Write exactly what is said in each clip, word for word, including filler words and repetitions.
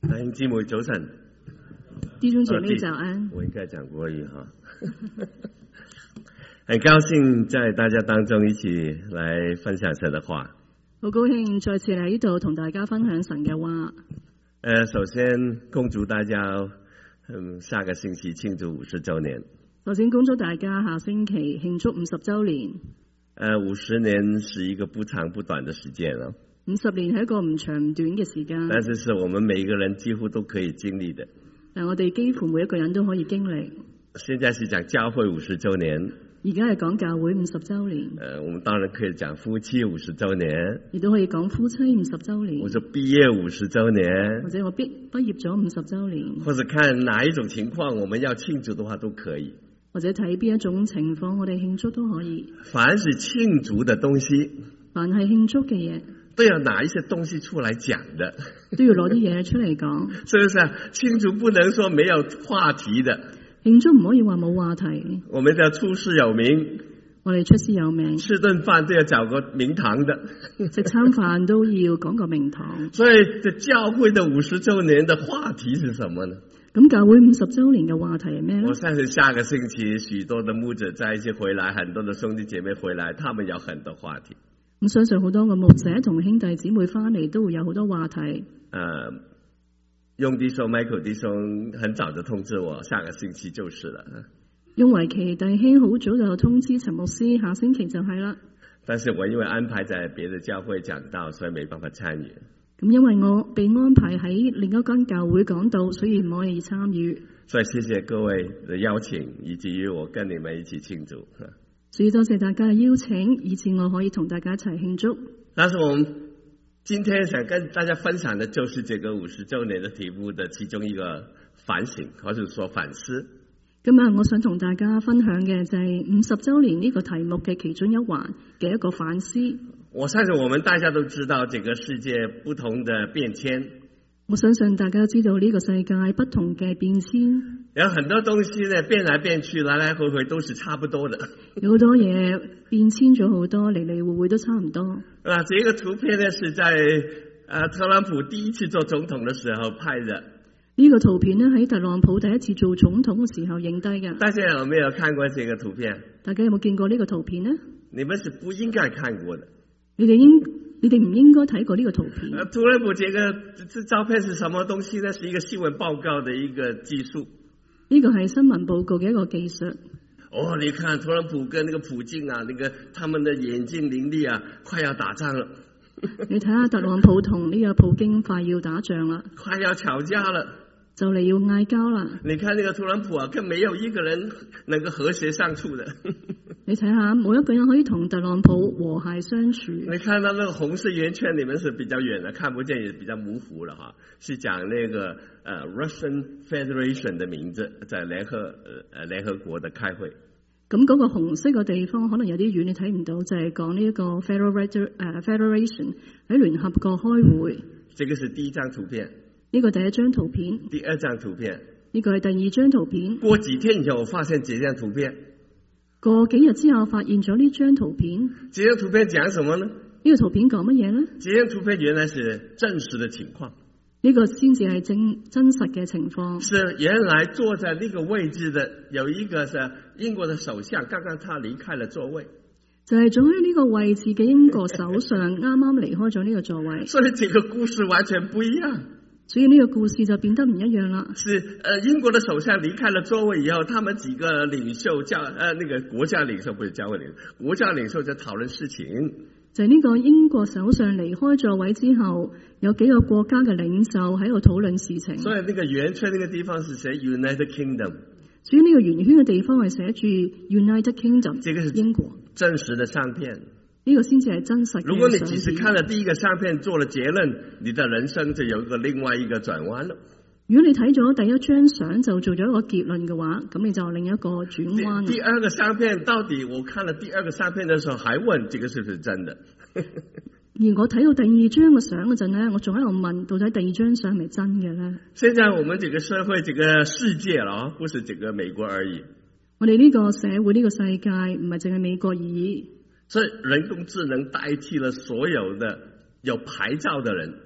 弟兄姊妹早晨， 弟兄姐妹早安。 我应该讲国语哈，很高兴在大家當中一起來分享神的話。 好高興再次嚟呢度同大家分享神嘅話。 呃，首先恭祝大家，嗯，下個星期慶祝五十週年。 首先恭祝大家下星期慶祝五十週年。 呃，五十年是一個不長不短的時間咯。 五十年係一個唔長唔短嘅時間， 但是是我們每一個人幾乎都可以經歷的。 但我哋幾乎每一個人都可以經歷。 現在是講教會五十週年， 而家係講教會五十週年。 呃，我們當然可以講夫妻五十週年， 亦都可以講夫妻五十週年， 或者畢業五十週年， 或者我畢畢業咗五十週年， 或者看哪一種情況我們要慶祝的話都可以。 或者睇邊一種情況我哋慶祝都可以。 凡是慶祝的東西， 凡係慶祝嘅嘢， 都要拿一些東西出來講的， 都要攞啲嘢出嚟講， 是不是啊？慶祝不能說沒有話題的， 慶祝唔可以話冇話題。 我們要出師有名， 我哋出師有名， 吃頓飯都要找個名堂的， 食餐飯都要講個名堂。 所以這教會的五十週年的話題是什麼呢？ 咁教會五十週年嘅話題係咩呢？ 我相信下個星期許多的牧者再一起回來，很多的兄弟姐妹回來，他們有很多話題。 咁相信好多個牧者同兄弟姊妹翻嚟都會有好多話題。 呃，用弟兄 Michael 弟兄很早就通知我，下個星期就是了。 用維奇弟兄好早就通知陳牧師，下星期就係啦。 但是我因為安排在別的教會講道，所以沒辦法參與。 咁因為我被安排喺另一間教會講道，所以唔可以參與。 所以謝謝各位的邀請，以至於我跟你們一起慶祝。 所以多謝大家嘅邀請，以致我可以同大家一齊慶祝。 但是我們今天想跟大家分享的，就是這個五十週年的題目的其中一個反省，或者說反思。 今日我想同大家分享嘅就係五十週年呢個題目嘅其中一環嘅一個反思。 我相信我們大家都知道，這個世界不同的變遷。 我相信大家知道呢個世界不同嘅變遷， 有很多東西呢變來變去，來來回回都是差不多的。 有好多嘢變遷咗好多，嚟嚟回回都差唔多。 啊，這個圖片呢是在啊特朗普第一次做總統的時候拍的。 呢個圖片呢喺特朗普第一次做總統嘅時候影低嘅。 大家有沒有看過這個圖片？ 大家有冇見過呢個圖片呢？ 你們是不應該看過的。 你哋應你哋唔應該睇過呢個圖片。 呃，特朗普這個這照片是什麼東西呢？是一個新聞報告的一個技術。 呢個係新聞報告嘅一個技術。 哦，你看特朗普跟那個普京啊，那個他們的眼睛伶俐啊，快要打仗了。 你睇下特朗普同呢個普京快要打仗啦， 快要吵架了， 就嚟要嗌交啦。 你看那個特朗普啊，更沒有一個人能夠和諧相處的。 你睇下，冇一個人可以同特朗普和諧相處。 你看到那個紅色圓圈裏面是比較遠的，看不見也比較模糊了哈，是講那個呃 Russian Federation 的名字，在聯合呃聯合國的開會。 咁嗰個紅色嘅地方可能有啲遠，你睇唔到，就係講呢一個 Federation 誒 Federation 喺聯合國開會。 這個是第一張圖片。 呢個第一張圖片。 第二張圖片。 呢個係第二張圖片。 過幾天以後，我發現這張圖片。 過幾日之後，發現咗呢張圖片。 這張圖片講什麼呢？ 呢個圖片講乜嘢呢？ 這張圖片原來是真實的情況。 呢個先至係真真實嘅情況。 是原來坐在呢個位置的有一個是英國的首相，剛剛他離開了座位。 就係坐喺呢個位置嘅英國首相啱啱離開咗呢個座位。 所以這個故事完全不一樣。 所以呢個故事就變得唔一樣啦。 是，呃，英國的首相離開了座位以後，他們幾個領袖教，呃，那個國家領袖不是教會領袖，國家領袖在討論事情。 就係呢個英國首相離開座位之後，有幾個國家嘅領袖喺度討論事情。 所以那個圓圈那個地方是寫 United Kingdom。 所以呢個圓圈嘅地方係寫住 United Kingdom。 這個是英國真實的相片。 呢個先至係真實嘅。 如果你只是看了第一個相片做了結論，你的人生就有一個另外一個轉彎了。 如果你睇咗第一張相就做咗一個結論嘅話，咁你就另一個轉彎。 第二個相片到底，我看了第二個相片的時候，還問這個是不是真的？ 而我睇到第二張嘅相嗰陣呢，我仲喺度問，到底第二張相係咪真嘅呢？ 現在我們這個社會、這個世界啦，不是這個美國而已。 我哋呢個社會、呢個世界唔係淨係美國而已。 所以人工智能代替了所有的有牌照的人。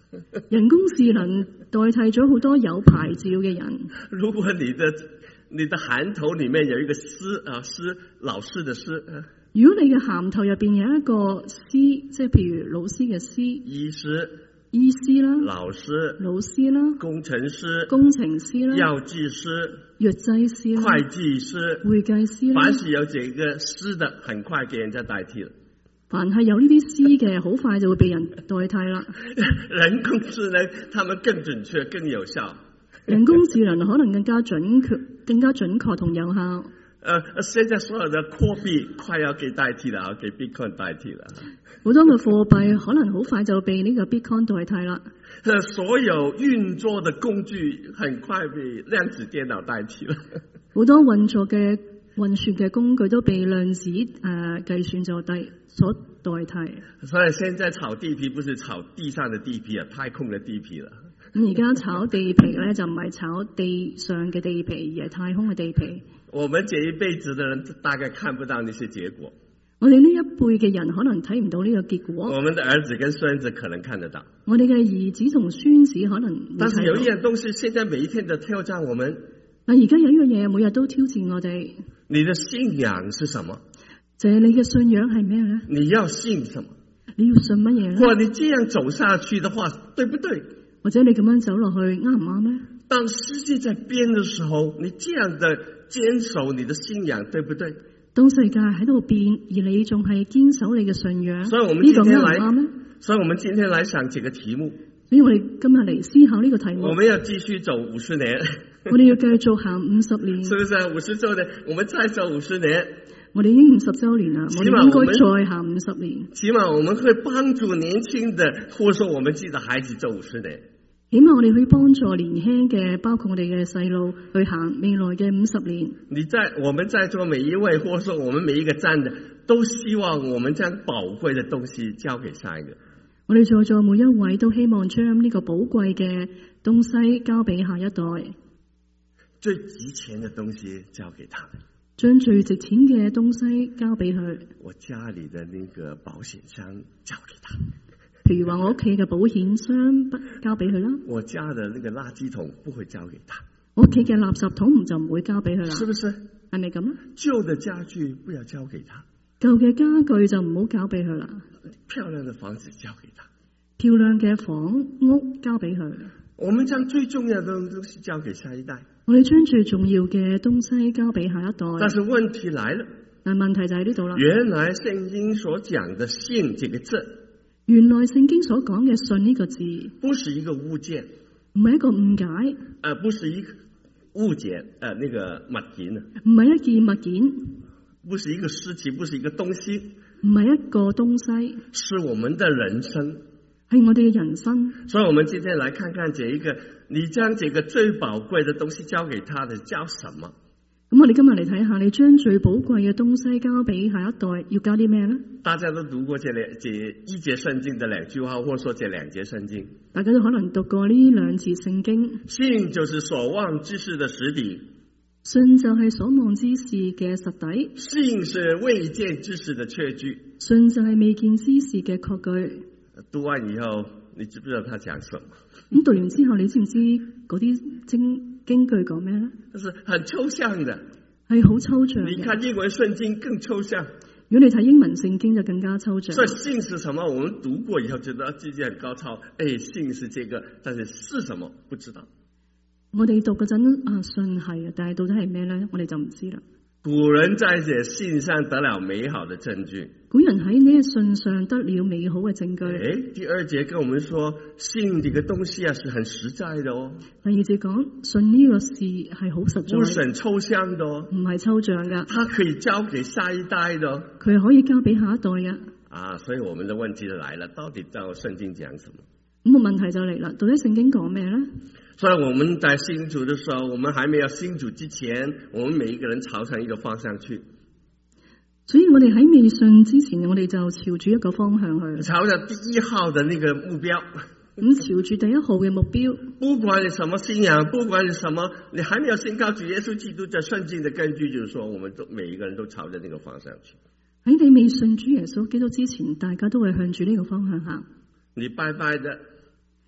人工智能代替咗好多有牌照嘅人。 如果你的你的函頭裡面有一個師啊師老師的師， 如果你嘅銜頭入邊有一個師，即係譬如老師嘅師， 醫師、 醫師啦、 老師、 老師啦、 工程師、 工程師啦、 藥劑師、 藥劑師啦、 會計師、 會計師啦， 凡是有這個師的，很快給人家代替了。 凡係有呢啲師嘅，好快就會被人代替啦。 人工智能，他們更準確、更有效。 人工智能可能更加準確、更加準確同有效。 呃，現在所有的貨幣快要給代替了，給 Bitcoin 代替了。 好多嘅貨幣可能好快就被呢個 Bitcoin 代替啦。 所有運作的工具很快被量子電腦代替了。 好多運作嘅運算嘅工具都被量子誒、呃、計算就代所代替。 所以現在炒地皮不是炒地上的地皮啊，太空的地皮了。 咁而家炒地皮咧就唔係炒地上嘅地皮，而係太空嘅地皮。 我們這一輩子的人大概看不到那些結果。 我哋呢一輩嘅人可能睇唔到呢個結果。 我們的兒子跟孫子可能看得到。 我哋嘅兒子同孫子可能會睇到。 但是有一樣東西，現在每一天都挑戰我們。 但而家有一樣嘢，每日都挑戰我哋。 你的信仰是什麼？ 就係你嘅信仰係咩咧？ 你要信什麼？ 你要信乜嘢咧？ 或你這樣走下去的話，對不對？ 或者你咁樣走落去啱唔啱咧？ 當世界在變的時候，你這樣的堅守你的信仰，對不對？ 當世界喺度變，而你仲係堅守你嘅信仰， 所以我們今天來， 呢個啱唔啱咧？ 所以我們今天來想這個題目。 所以我哋今日嚟思考呢個題目。 我們要繼續走五十年。 我哋要繼續行五十年。 是不是五十周年？我們再走五十年。 我哋已經五十周年啦，我哋應該再行五十年。 起碼我們會幫助年輕的，或者說我們自己的孩子走五十年。 起碼我哋可以幫助年輕嘅，包括我哋嘅細路去行未來嘅五十年。 你在我們在座每一位，或者說我們每一個站的，都希望我們將寶貴的東西交給下一個。 我哋在座每一位都希望將呢個寶貴嘅東西交俾下一代， 最值錢的東西交給他們， 將最值錢嘅東西交俾佢。 我家裏的那個保險箱交給他。 譬如話我屋企嘅保險箱不交俾佢啦， 我家的那個垃圾桶不會交給他， 我屋企嘅垃圾桶就唔會交俾佢啦， 是不是？ 係咪咁咧？ 舊的家具不要交給他， 舊嘅家具就唔好交俾佢啦。 漂亮的房子交給他， 漂亮嘅房屋交俾佢。 我們將最重要的東西交給下一代， 我哋將最重要嘅東西交俾下一代。 但是問題來了， 但問題就喺呢度啦。 原來聖經所講的信這個字， 原來聖經所講嘅信呢個字， 不是一個物件， 唔係一個誤解， 呃，不是一個物件，呃，那個物件啊， 唔係一件物件， 不是一個實體，不是一個東西， 唔係一個東西， 是我們的人生， 係我哋嘅人生。 所以我們今天來看看這一個，你將這個最寶貴的東西交給他的叫什麼？ 咁我哋今日嚟睇下，你將最寶貴嘅東西交俾下一代，要交啲咩呢？ 大家都讀過這兩這一節聖經的兩句話，或者說這兩節聖經。 大家都可能讀過呢兩節聖經。 信就是所望之事的實底， 信就係所望之事嘅實底。 信是未見之事的確據， 信就係未見之事嘅確據。 讀完以後，你知不知道他講什麼？ 咁讀完之後，你知唔知嗰啲經經句講咩咧？ 是很抽象的， 係好抽象嘅。 你看英文聖經更抽象。 如果你睇英文聖經就更加抽象。 所以信是什麼？我們讀過以後覺得自己很高超，誒，信是這個，但是是什麼不知道。 我哋讀嗰陣啊，信係啊，但係到底係咩咧？我哋就唔知啦。 古人在這信上得了美好的證據。 古人喺呢個信上得了美好嘅證據。 誒，第二節跟我們說，信這個東西啊，是很實在的哦。 第二節講信呢個事係好實在， 不是很抽象的哦， 唔係抽象噶。 它可以交給下一代的哦， 佢可以交俾下一代嘅。 啊，所以我們的問題就來了，到底照聖經講什麼？ 咁個問題就嚟啦，到底聖經講咩咧？ 所以我們在信主的時候，我們還沒有信主之前，我們每一個人朝向一個方向去。 所以我哋喺未信之前，我哋就朝住一個方向去， 朝着第一號的那個目標。 咁朝住第一號嘅目標。 不管你什麼信仰，不管你什麼，你還沒有信靠主耶穌基督，這聖經的根據就是說，我們都每一個人都朝着那個方向去。 喺你未信主耶穌基督之前，大家都會向住呢個方向行。 你拜拜的，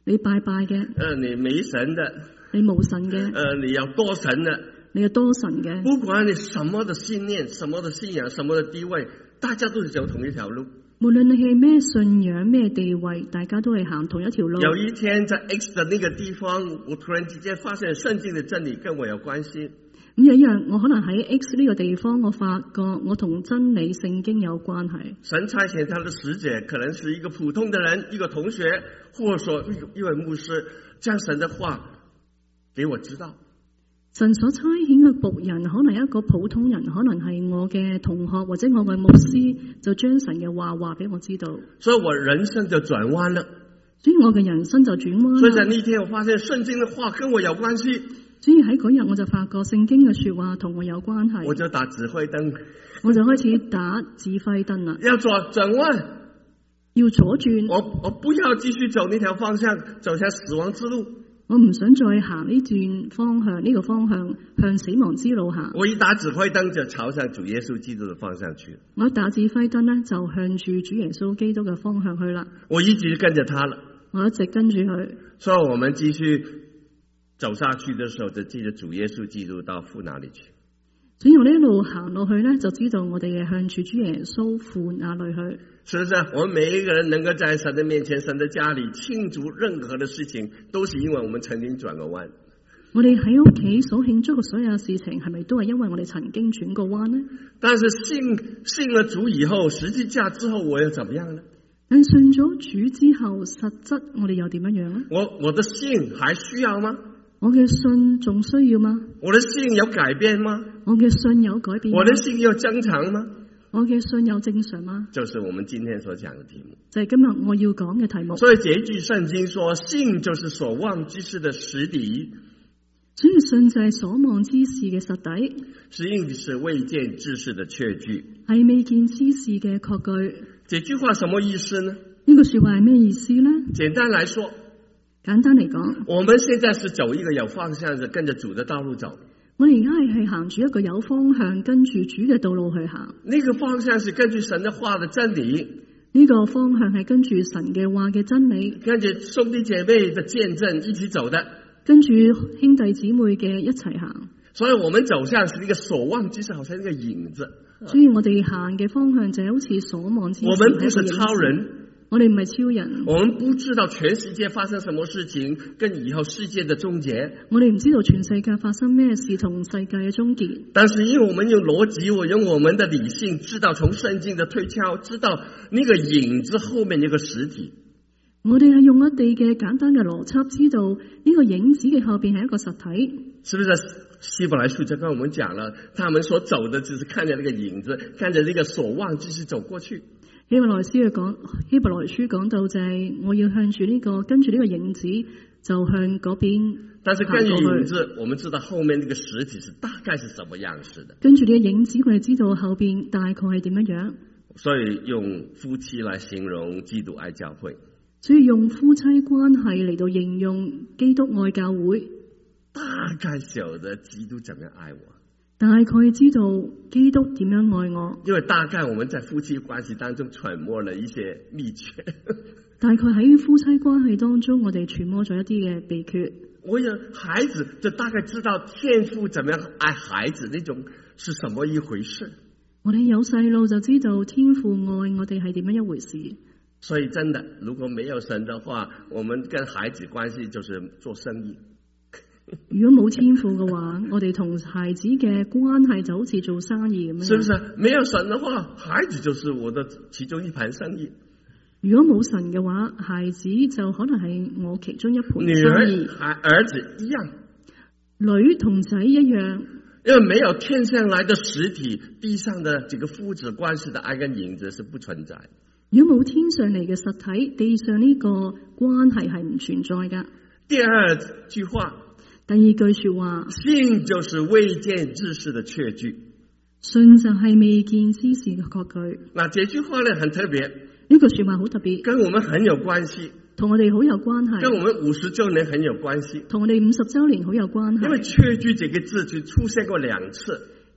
你拜拜嘅， 呃，你没神的， 你無神嘅， 呃，你要多神的， 你有多神嘅。 不管你什麼的信念、什麼的信仰、什麼的地位，大家都是走同一條路。 無論你係咩信仰、咩地位，大家都係行同一條路。 有一天在 X 的那個地方，我突然之間發現聖經的真理跟我有關係。 咁有一日，我可能喺 X 呢個地方，我發覺我同真理聖經有關係。 神差遣他的使者，可能是一個普通的人，一個同學，或者說一位牧師，將神的話給我知道。 神所差遣嘅僕人，可能一個普通人，可能係我嘅同學或者我嘅牧師，就將神嘅話話俾我知道。 所以我人生就轉彎了。 所以我嘅人生就轉彎。 所以在那天我發現聖經的話跟我有關係。 所以喺嗰日我就發覺聖經嘅說話同我有關係。 我就打指揮燈， 我就開始打指揮燈啦。 要左轉彎， 要左轉。 我我不要繼續走那條方向，走向死亡之路。 我唔想再行呢段方向，呢、這個方向向死亡之路行。 我一打指揮燈就朝向主耶穌基督的方向去。 我一打指揮燈呢，就向住主耶穌基督嘅方向去啦。 我一直跟着他了。 我一直跟住佢。 所以我們繼續走下去的時候，就記得主耶穌基督到父那裏去。 所以我哋一路行落去呢，就知道我哋係向住主耶穌父那裏去。 是不是？我們每一個人能夠在神的面前、神的家裏慶祝任何的事情，都是因為我們曾經轉過彎。 我哋喺屋企所慶祝嘅所有事情，係咪都係因為我哋曾經轉過彎呢？ 但是信信了主以後，十字架之後，我又怎麼樣呢？ 但信咗主之後，實質我哋又點樣樣呢？ 我我的信還需要嗎？ 我嘅信仲需要嗎？ 我的信有改變嗎？ 我嘅信有改變嗎？ 我的信有增長嗎？ 我嘅信有正常嗎？ 就是我們今天所講的題目。 就係今日我要講嘅題目。 所以這句聖經說，信就是所望之事的實底。 所以信就係所望之事嘅實底。 信是未見之事的確據。 係未見之事嘅確據。 這句話什麼意思呢？ 呢個說話係咩意思呢？ 簡單來說， 簡單嚟講， 我們現在是走一個有方向的，跟着主的道路走。 我哋而家係係行住一個有方向，跟住主嘅道路去行。 那個方向是根據神的話的真理。 呢個方向係跟住神嘅話嘅真理， 跟住兄弟姐妹的見證一起走的， 跟住兄弟姊妹嘅一齊行。 所以我們走向是一個所望之事，好像一個影子。 所以我哋行嘅方向就係好似所望之事。 我們不是超人， 我哋唔係超人。 我們不知道全世界發生什麼事情，跟以後世界的終結。 我哋唔知道全世界發生咩事同世界嘅終結。 但是因為我們用邏輯，我用我們的理性，知道從聖經的推敲，知道那個影子後面有個實體。 我哋係用我哋嘅簡單嘅邏輯，知道呢個影子嘅後邊係一個實體。 是不是？希伯來書就跟我們講了，他們所走的只是看着那個影子，看着那個所望之事走過去。希伯來書講， 希伯來書講到就係我要向住呢、這個跟住呢個影子就向嗰邊。 但是跟住影子，我們知道後面那個實體是大概是什麼樣式的。 跟住呢個影子，我哋知道後邊大概係點樣樣。 所以用夫妻來形容基督愛教會。 所以用夫妻關係嚟到形容基督愛教會。 大概曉得基督怎樣愛我， 大概知道基督點樣愛我， 因為大概我們在夫妻關係當中揣摩了一些秘訣。 大概喺夫妻關係當中，我哋揣摩咗一啲嘅秘訣。 我有孩子，就大概知道天父怎麼樣愛孩子，那種是什麼一回事。 我哋有細路就知道天父愛我哋係點樣一回事。 所以真的，如果沒有神的話，我們跟孩子關係就是做生意。 如果冇天父嘅話，我哋同孩子嘅關係就好似做生意咁樣。 是不是？沒有神的話，孩子就是我的其中一盤生意。 如果冇神嘅話，孩子就可能係我其中一盤生意。女兒、 兒子一樣， 女同仔一樣。 因為沒有天上來的實體，地上的這個父子關係的愛跟影子是不存在。 如果冇天上嚟嘅實體，地上呢個關係係唔存在噶。 第二句話。 第二句說話， 信就是未見之事的確據， 信就係未見之事嘅確據。 嗱，這句話呢很特別， 呢句說話好特別， 跟我們很有關係， 同我哋好有關係， 跟我們五十周年很有關係， 同我哋五十周年好有關係。 因為確據這個字就出現過兩次，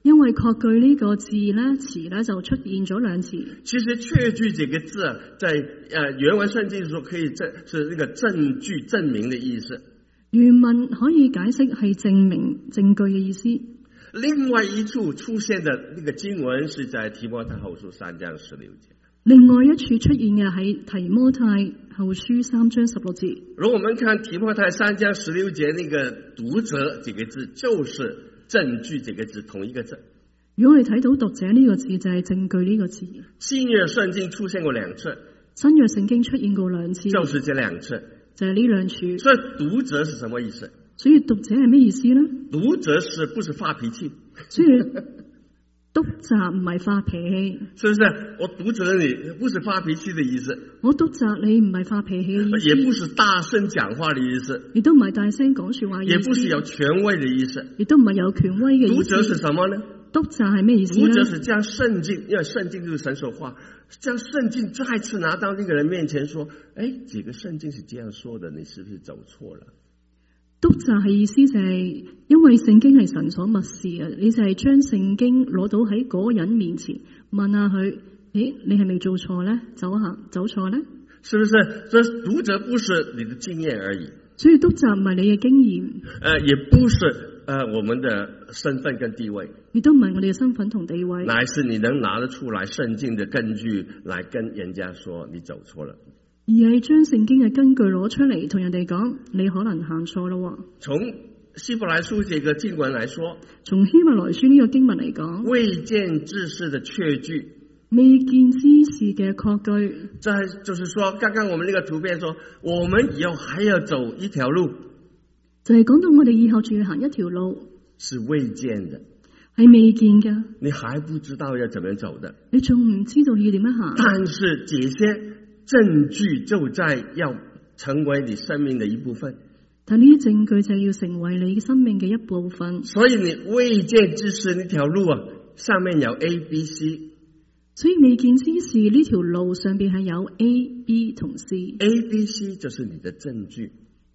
因為確據呢個字咧詞咧就出現咗兩次。 其實確據這個字啊，在誒原文聖經說可以證是那個證據證明的意思。 原文可以解釋係證明證據嘅意思。 另外一處出現的那個經文是在提摩太後書三章十六節。另外一處出現嘅係提摩太後書三章十六節。 如果我們看提摩太三章十六節，那個讀者這個字就是證據這個字同一個字。 如果我哋睇到讀者呢個字就係證據呢個字。 新約聖經出現過兩次。 新約聖經出現過兩次。 就是這兩次。 就係呢兩處。 所以讀者是什麼意思？ 所以讀者係咩意思呢？ 讀者是不是發脾氣？ 所以督責唔係發脾氣， 是不是？我督責你，不是發脾氣的意思。 我督責你唔係發脾氣嘅意思， 也不是大聲講話的意思， 亦都唔係大聲講說話意思， 也不是有權威的意思， 亦都唔係有權威嘅意思。 讀者是什麼呢？ 督責係咩意思呢？ 讀者是將聖經，因為聖經就是神所話，將聖經再次拿到那個人面前說：哎，這個聖經是這樣說的，你是不是走錯了？ 督責係意思就係，因為聖經係神所默示啊，你就係將聖經攞到喺嗰個人面前，問下佢：誒，你係咪做錯咧？走下走錯咧？ 是不是？所以讀者不是你的經驗而已。 所以督責唔係你嘅經驗， 呃，也不是呃我們的身份跟地位， 亦都唔係我哋嘅身份同地位， 乃是你能拿得出來聖經的根據來跟人家說你走錯了。 而係將聖經嘅根據攞出嚟同人哋講，你可能行錯咯。 從希伯來書這個經文來說， 從希伯來書呢個經文嚟講， 未見之事的確據， 未見之事嘅確據， 再就是說，剛剛我們那個圖片說，我們以後還要走一條路， 就係講到我哋以後仲要行一條路， 是未見的， 係未見㗎， 你還不知道要怎麼走的， 你仲唔知道要點樣行， 但是這些證據就在要成為你生命的一部分， 但呢啲證據就要成為你生命嘅一部分。 所以你未見之事呢條路啊，上面有 A、B、C， 所以未見之事呢條路上邊係有 A、B 同 C。A、 B、C 就是你的證據。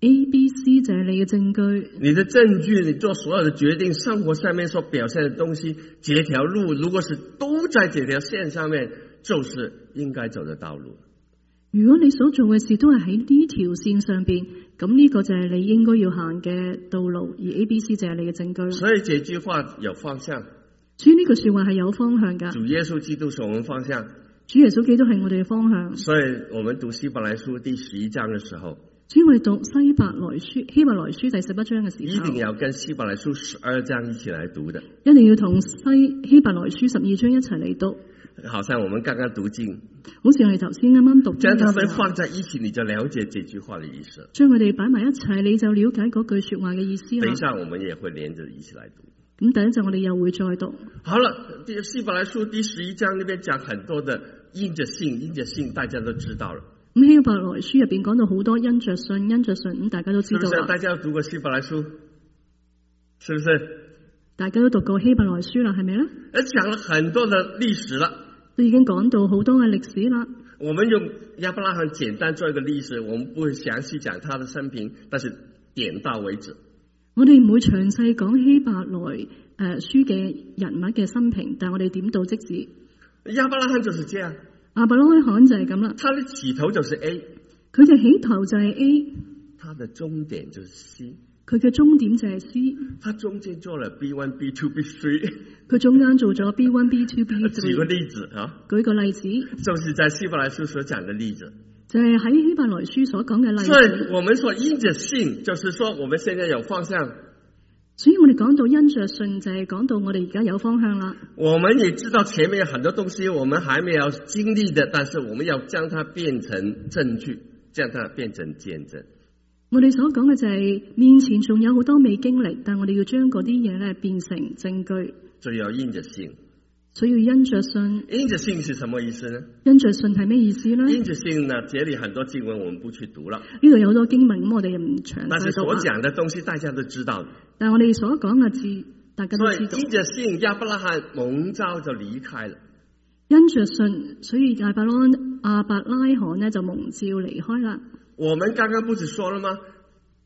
A、B、C 就係你嘅證據。你的證據，你做所有的決定，生活上面所表現的東西，這條路如果是都在這條線上面，就是應該走的道路。 如果你所做嘅事都係喺呢條線上邊，咁呢個就係你應該要行嘅道路，而 A、B、C 就係你嘅證據。 所以這句話有方向。 所以呢句說話係有方向噶。 主耶穌基督是我們方向。 主耶穌基督係我哋嘅方向。 所以我們讀希伯來書第十一章嘅時候， 所以我哋讀希伯來書希伯來書第十一章嘅時候， 一定要跟希伯來書十二章一起來讀的。 一定要同西希伯來書十二章一齊嚟讀。 好像我們剛剛讀經， 好似我哋頭先啱啱讀經， 將它們放在一起，你就了解這句話的意思。 將佢哋擺埋一齊，你就了解嗰句說話嘅意思啦。 等一下我們也會連着一起來讀。 咁第一陣我哋又會再讀。 好了，希伯來書第十一章那邊講很多的因着信，因着信大家都知道了。 咁希伯來書入邊講到好多因着信，因着信，咁大家都知道啦。 是不是大家有讀過希伯來書？是不是？ 大家都讀過希伯來書啦，係咪咧？ 誒，講了很多的歷史了。 都已經講到好多嘅歷史啦。 我們用亞伯拉罕簡單做一個歷史，我們不會詳細講他的生平，但是點到為止。 我哋唔會詳細講希伯來誒書嘅人物嘅生平，但係我哋點到即止。 亞伯拉罕就是這樣， 亞伯拉罕就係咁啦。 他的起頭就是 A， 佢嘅起頭就係 A， 他的終點就是 C， 佢嘅終點就係 C。 他中間做了 B 一、B 二、B 三， 佢中間做咗 B 一、B 二、B 三。 舉個例子啊， 舉個例子， 就是在希伯來書所講的例子， 就係喺希伯來書所講嘅例子。 所以我們說因着信，就是說我們現在有方向。 所以我哋講到因着信，就係講到我哋而家有方向啦。 我們也知道前面有很多東西我們還沒有經歷的，但是我們要將它變成證據，將它變成見證。 我哋所講嘅就係面前仲有好多未經歷，但我哋要將嗰啲嘢咧變成證據。 就要因着信。 所以因着信。 因着信是什麼意思呢？ 因着信係咩意思呢？ 因着信呢，這裏很多經文我們不去讀了。 呢度有好多經文，咁我哋唔詳細讀。 但是所講的東西大家都知道。 但係我哋所講嘅字，大家都知道。 所以因着信，亞伯拉罕蒙召就離開了。 因着信，所以亞伯拉亞伯拉罕呢就蒙召離開啦。 我們剛剛不是說了嗎？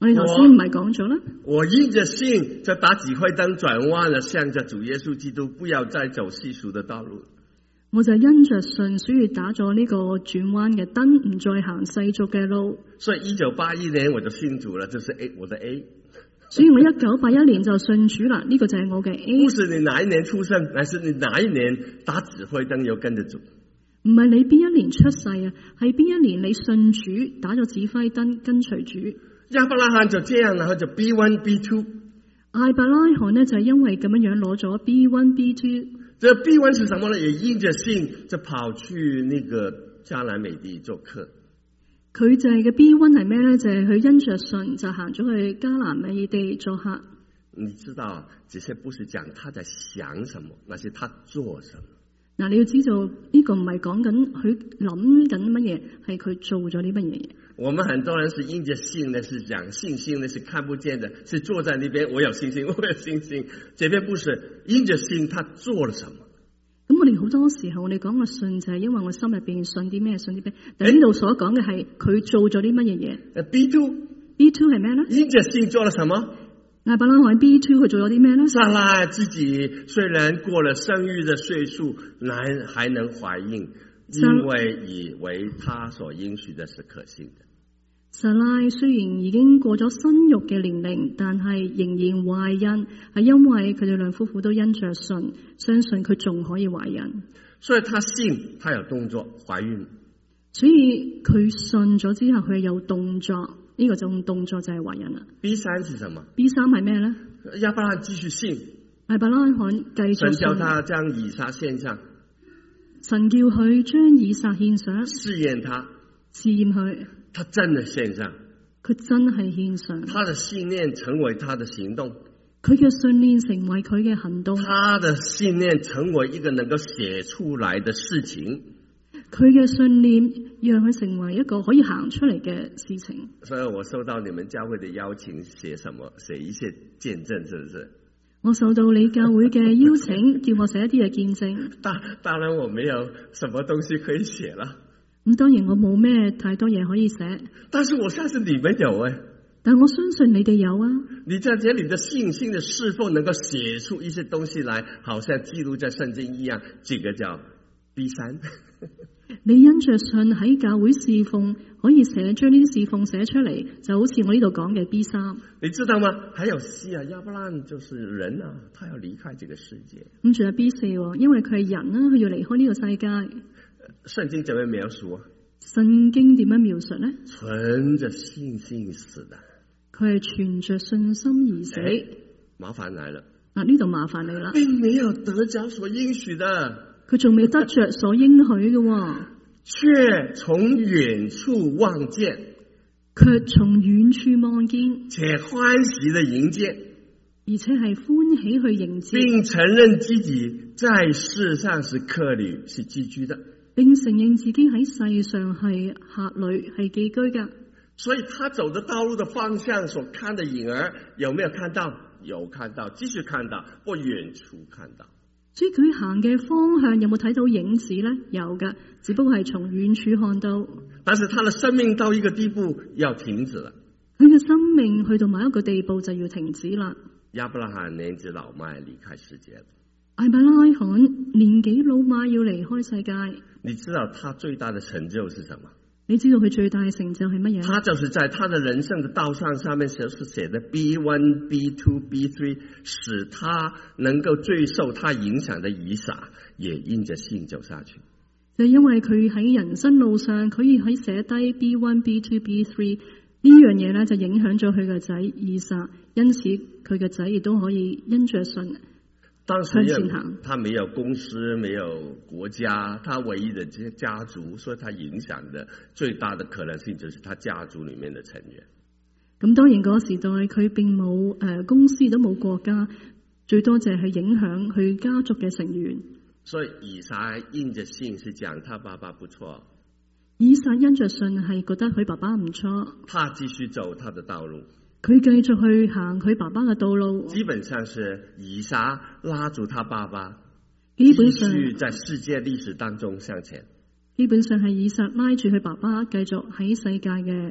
我哋頭先唔係講咗啦？ 我因着信就打指揮燈轉彎了，向着主耶穌基督，不要再走世俗的道路。 我就因着信，所以打咗呢個轉彎嘅燈，唔再行世俗嘅路。 所以一九八一年我就信主了，這是 A 我的 A。 所以我一九八一年就信主啦，呢、這個就係我嘅 A。 不是你哪一年出生，乃是你哪一年打指揮燈又跟着主。 唔係你邊一年出世啊，係邊一年你信主，打咗指揮燈跟隨主。 亞伯拉罕就這樣，然後就 B one B two。 亞伯拉罕呢就係因為咁樣樣攞咗 B one B two。 這 B one 是什麼呢？也因着信就跑去那個迦南美地做客。 佢就係嘅 B one 係咩呢？就係、是、佢因着信就行咗去迦南美地做客。 你知道，這些不是講他在想什麼，那是他做什麼。 嗱，你要知道呢、這個唔係講緊佢諗緊乜嘢，係佢做咗啲乜嘢嘢。 我們很多人是因着信呢，是講信心呢，是看不見的，是坐在那邊，我有信心，我有信心。這邊不是因着信，他做了什麼？ 咁我哋好多時候，我哋講個信就係因為我心入邊信啲咩，信啲咩。但呢度所講嘅係佢做咗啲乜嘢嘢。 B two B two 係咩咧？ 因着信做了什麼？ 亞伯拉罕 B two 佢做咗啲咩咧？ 撒拉自己雖然過了生育的歲數，還還能懷孕，因為以為他所應許的是可信的。 撒拉雖然已經過咗生育嘅年齡，但係仍然懷孕，係因為佢哋兩夫婦都因着信，相信佢仲可以懷孕。 所以他信，他有動作懷孕。 所以佢信咗之後，佢有動作，呢、這個種動作就係懷孕啦。 B 三是什麼 ？B 三係咩咧？ 亞伯拉罕繼續信， 亞伯拉罕繼續信。 神叫他將以撒獻上， 神叫佢將以撒獻上， 試驗他， 試驗佢。 他真的獻上， 佢真係獻上， 他的信念成為他的行動， 佢嘅信念成為佢嘅行動， 他的信念成為一個能夠寫出來的事情， 佢嘅信念讓佢成為一個可以行出嚟嘅事情。 所以我收到你們教會的邀請，寫什麼？寫一些見證，是不是？ 我受到你教會嘅邀請，叫我寫一啲嘅見證。 當當然我沒有什麼東西可以寫了。 咁當然我冇咩太多嘢可以寫， 但是我相信你們有誒。 但我相信你哋有啊。 你在這裏的信心的侍奉能夠寫出一些東西來，好像記錄在聖經一樣，這個叫 B 三。 你因着信喺教會侍奉，可以寫將呢啲侍奉寫出嚟，就好似我呢度講嘅 B 三。 你知道嗎？還有 C 啊，亞伯拉罕就是人啊，他要離開這個世界。 咁仲有 B 四，因為佢係人啦，佢要離開呢個世界。 聖經怎麼描述啊？ 聖經點樣描述呢？ 存着信心死的， 佢係存着信心而死。 哎、麻煩來了， 嗱呢度麻煩你啦， 並沒有得着所應許的， 佢仲未得着所應許嘅， 卻從遠處望見， 卻從遠處望見， 且歡喜的迎接， 而且係歡喜去迎接， 並承認自己在世上是客旅，是寄居的。 並承認自己喺世上係客旅，係寄居噶。 所以他走的道路的方向所看的影兒，有沒有看到？有看到，繼續看到，或遠處看到。 所以佢行嘅方向有冇睇到影子呢？有噶，只不過係從遠處看到。 但是他的生命到一個地步要停止了。 佢嘅生命去到某一個地步就要停止啦。 亞伯拉罕年紀老邁離開世界了。 亞伯拉罕年紀老邁要離開世界。 你知道他最大的成就是什麼？ 你知道佢最大嘅成就係乜嘢？ 他就是在他的人生的道上上面寫是寫的 B one B two B three， 使他能夠最受他影響的以撒也因着信走下去。 就因為佢喺人生路上，佢可以喺寫低 B one B two B three 呢樣嘢咧，就影響咗佢個仔以撒，因此佢嘅仔亦都可以因着信。 當時他沒有公司，沒有國家，他唯一的這些家族，所以他影響的最大的可能性就是他家族裏面的成員。 咁當然嗰個時代佢並冇誒公司都冇國家，最多就係影響佢家族嘅成員。 所以以撒因着信是講他爸爸不錯。 以撒因着信係覺得佢爸爸唔錯， 他繼續走他的道路。 佢繼續去行佢爸爸嘅道路， 基本上是以撒拉住他爸爸， 基本上繼續在世界歷史當中向前。 基本上係以撒拉住佢爸爸，繼續喺世界嘅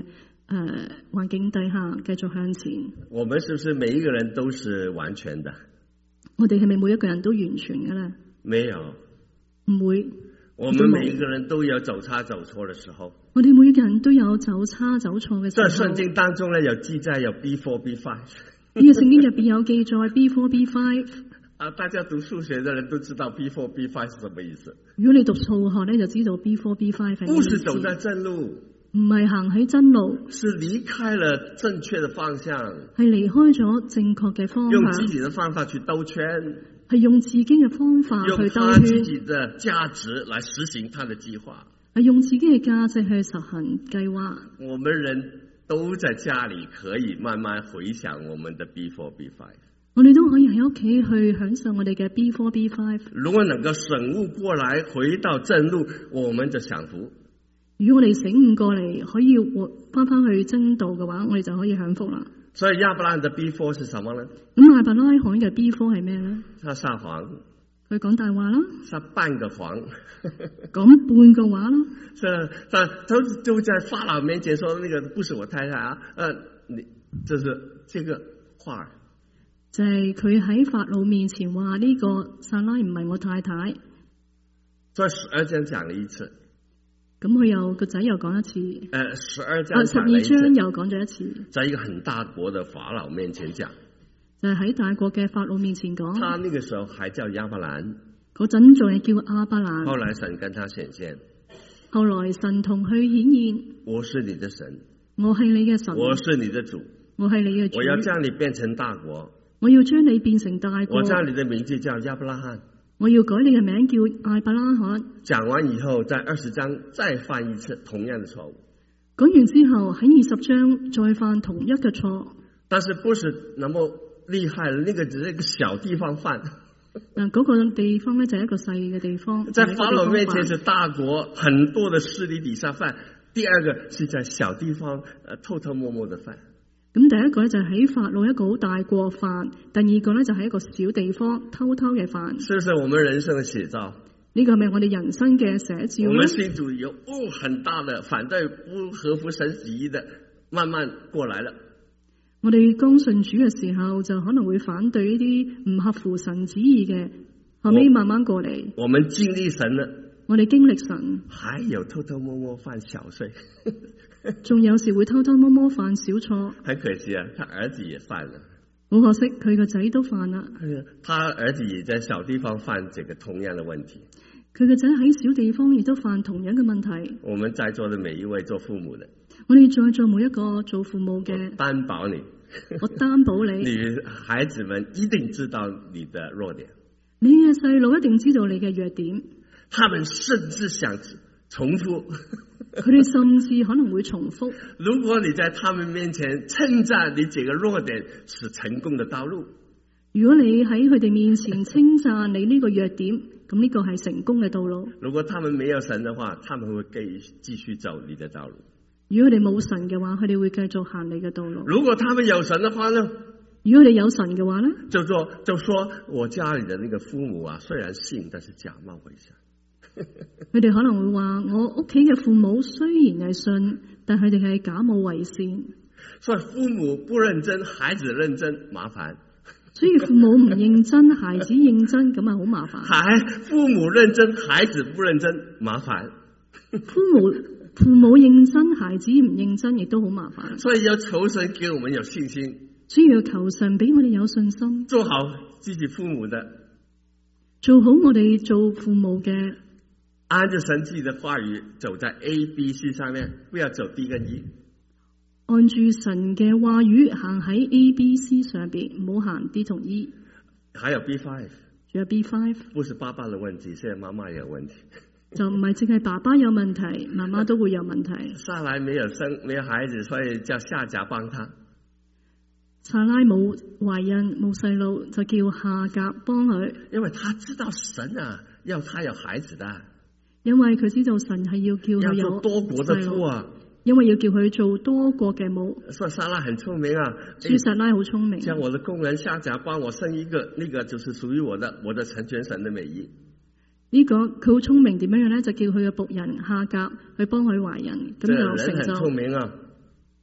誒環境底下繼續向前。 我們是不是每一個人都是完全的？ 我哋係咪每一個人都完全嘅咧？ 沒有， 唔會。 我們每一個人都有走差走錯的時候。 我哋每一個人都有走差走錯嘅時候。 在聖經當中呢，有記載有 B four B five。 呢個聖經入邊有記載 B four B five。 啊，大家讀數學的人都知道 B four B five 是什麼意思。 如果你讀數學咧，就知道 B four B five 係咩意思。 不是走在正路， 唔係行喺真路， 是離開了正確的方向， 係離開咗正確嘅方向， 用自己的方法去兜圈， 係用自己嘅方法去兜用他自圈， 己的價值來實行他的計劃， 係用自己嘅價值去實行計劃。 我們人都在家裏可以慢慢回想我們的 B four B five。 我哋都可以喺屋企去享受我哋嘅 B four B five。 如果能夠醒悟過來，回到正路，我們就享福。 如果我哋醒悟過嚟，可以活翻翻去正道嘅話，我哋就可以享福啦。 所以亞伯拉罕的 B four 是什麼呢？ 咁亞伯拉罕嘅 B four 係咩咧？ 他撒謊， 佢講大話啦， 撒半個謊， 講半個話啦。 是，他他就在法老面前說：那個不是我太太啊，呃，你就是這個話。 就係佢喺法老面前話呢個撒拉唔係我太太。 在十二章講了一次。 咁佢又個仔又講一次。 誒，十二章啊，十二章又講咗一次。 在一個很大國的法老面前講。 就係喺大國嘅法老面前講。 他那個時候還叫亞伯蘭。 嗰陣仲係叫亞伯蘭。 後來神跟他顯現。 後來神同佢顯現。 我是你的神。 我係你嘅神。 我是你的主。 我係你嘅主。 我要將你變成大國。 我要將你變成大國。 我將你的名字叫亞伯拉罕。 我要改你嘅名叫亞伯拉罕。 講完以後，在二十章再犯一次同樣的錯誤。 講完之後喺二十章再犯同一個錯。 但是不是那麼厲害，那個只是一個小地方犯。 嗱，嗰個地方咧就係一個細嘅地方。 在法老面前是大國，很多的勢力底下犯。第二個是在小地方，呃，偷偷摸摸的犯。 咁第一個咧就喺法老一個好大國犯，第二個咧就喺一個小地方偷偷嘅犯。 是不是我們人生嘅寫照？ 呢個係咪我哋人生嘅寫照？ 我們信主有哦很大的反對，不合乎神旨意的，慢慢過來了。 我哋剛信主嘅時候就可能會反對呢啲唔合乎神旨意嘅，後尾慢慢過嚟。 我們經歷神了， 我哋經歷神， 還有偷偷摸摸犯小罪。 仲有時會偷偷摸摸犯小錯。 很可惜啊，他兒子也犯了。 好可惜，佢個仔都犯啦。 他兒子也在小地方犯這個同樣的問題。 佢個仔喺小地方亦都犯同樣嘅問題。 我們在座的每一位做父母的， 我哋在座每一個做父母嘅， 擔保你， 我擔保你， 你孩子們一定知道你的弱點。 你嘅細路一定知道你嘅弱點。 他們甚至想重複。 佢哋甚至可能會重複。 如果你在他們面前稱讚你這個弱點是成功的道路， 如果你喺佢哋面前稱讚你呢個弱點，咁呢個係成功嘅道路。 如果他們沒有神的話，他們會繼繼續走你的道路。 如果佢哋冇神嘅話，佢哋會繼續行你嘅道路。 如果他們有神的話呢？ 如果你有神嘅話呢？ 就說就說我家裏的那個父母啊，雖然信，但是假冒偽善。 佢哋可能會話：我屋企嘅父母雖然係信，但佢哋係假冒偽善。 所以父母不認真，孩子認真，麻煩。 所以父母唔認真，孩子認真，咁啊好麻煩。 係父母認真，孩子不認真，麻煩。 父母父母認真，孩子唔認真，亦都好麻煩。 所以要求神給我們有信心， 所以要求神俾我哋有信心， 做好自己父母的， 做好我哋做父母嘅。 按着神自己的話語走在 A B C 上面，不要走 D 跟 E。 按住神嘅話語行喺 A B C 上邊，唔好行 D 同 E。 還有 B five， 仲有 B five， 不是爸爸的問題，現在媽媽也有問題。 就唔係淨係爸爸有問題，媽媽都會有問題。 撒拉沒有生沒有孩子，所以叫夏甲幫他。 撒拉冇懷孕冇細路，就叫夏甲幫佢。 因為他知道神啊，要他有孩子的。 因為佢知道神係要叫佢有多國的父啊， 因為要叫佢做多國嘅母。 所以撒拉很聰明啊， 所以撒拉好聰明。 叫我的工人夏甲幫我生一個，那個就是屬於我的，我的成全神的美意。 呢、這個佢好聰明，點樣樣咧？就叫佢嘅僕人夏甲去幫佢懷孕，咁就成就。 這人很聰明啊，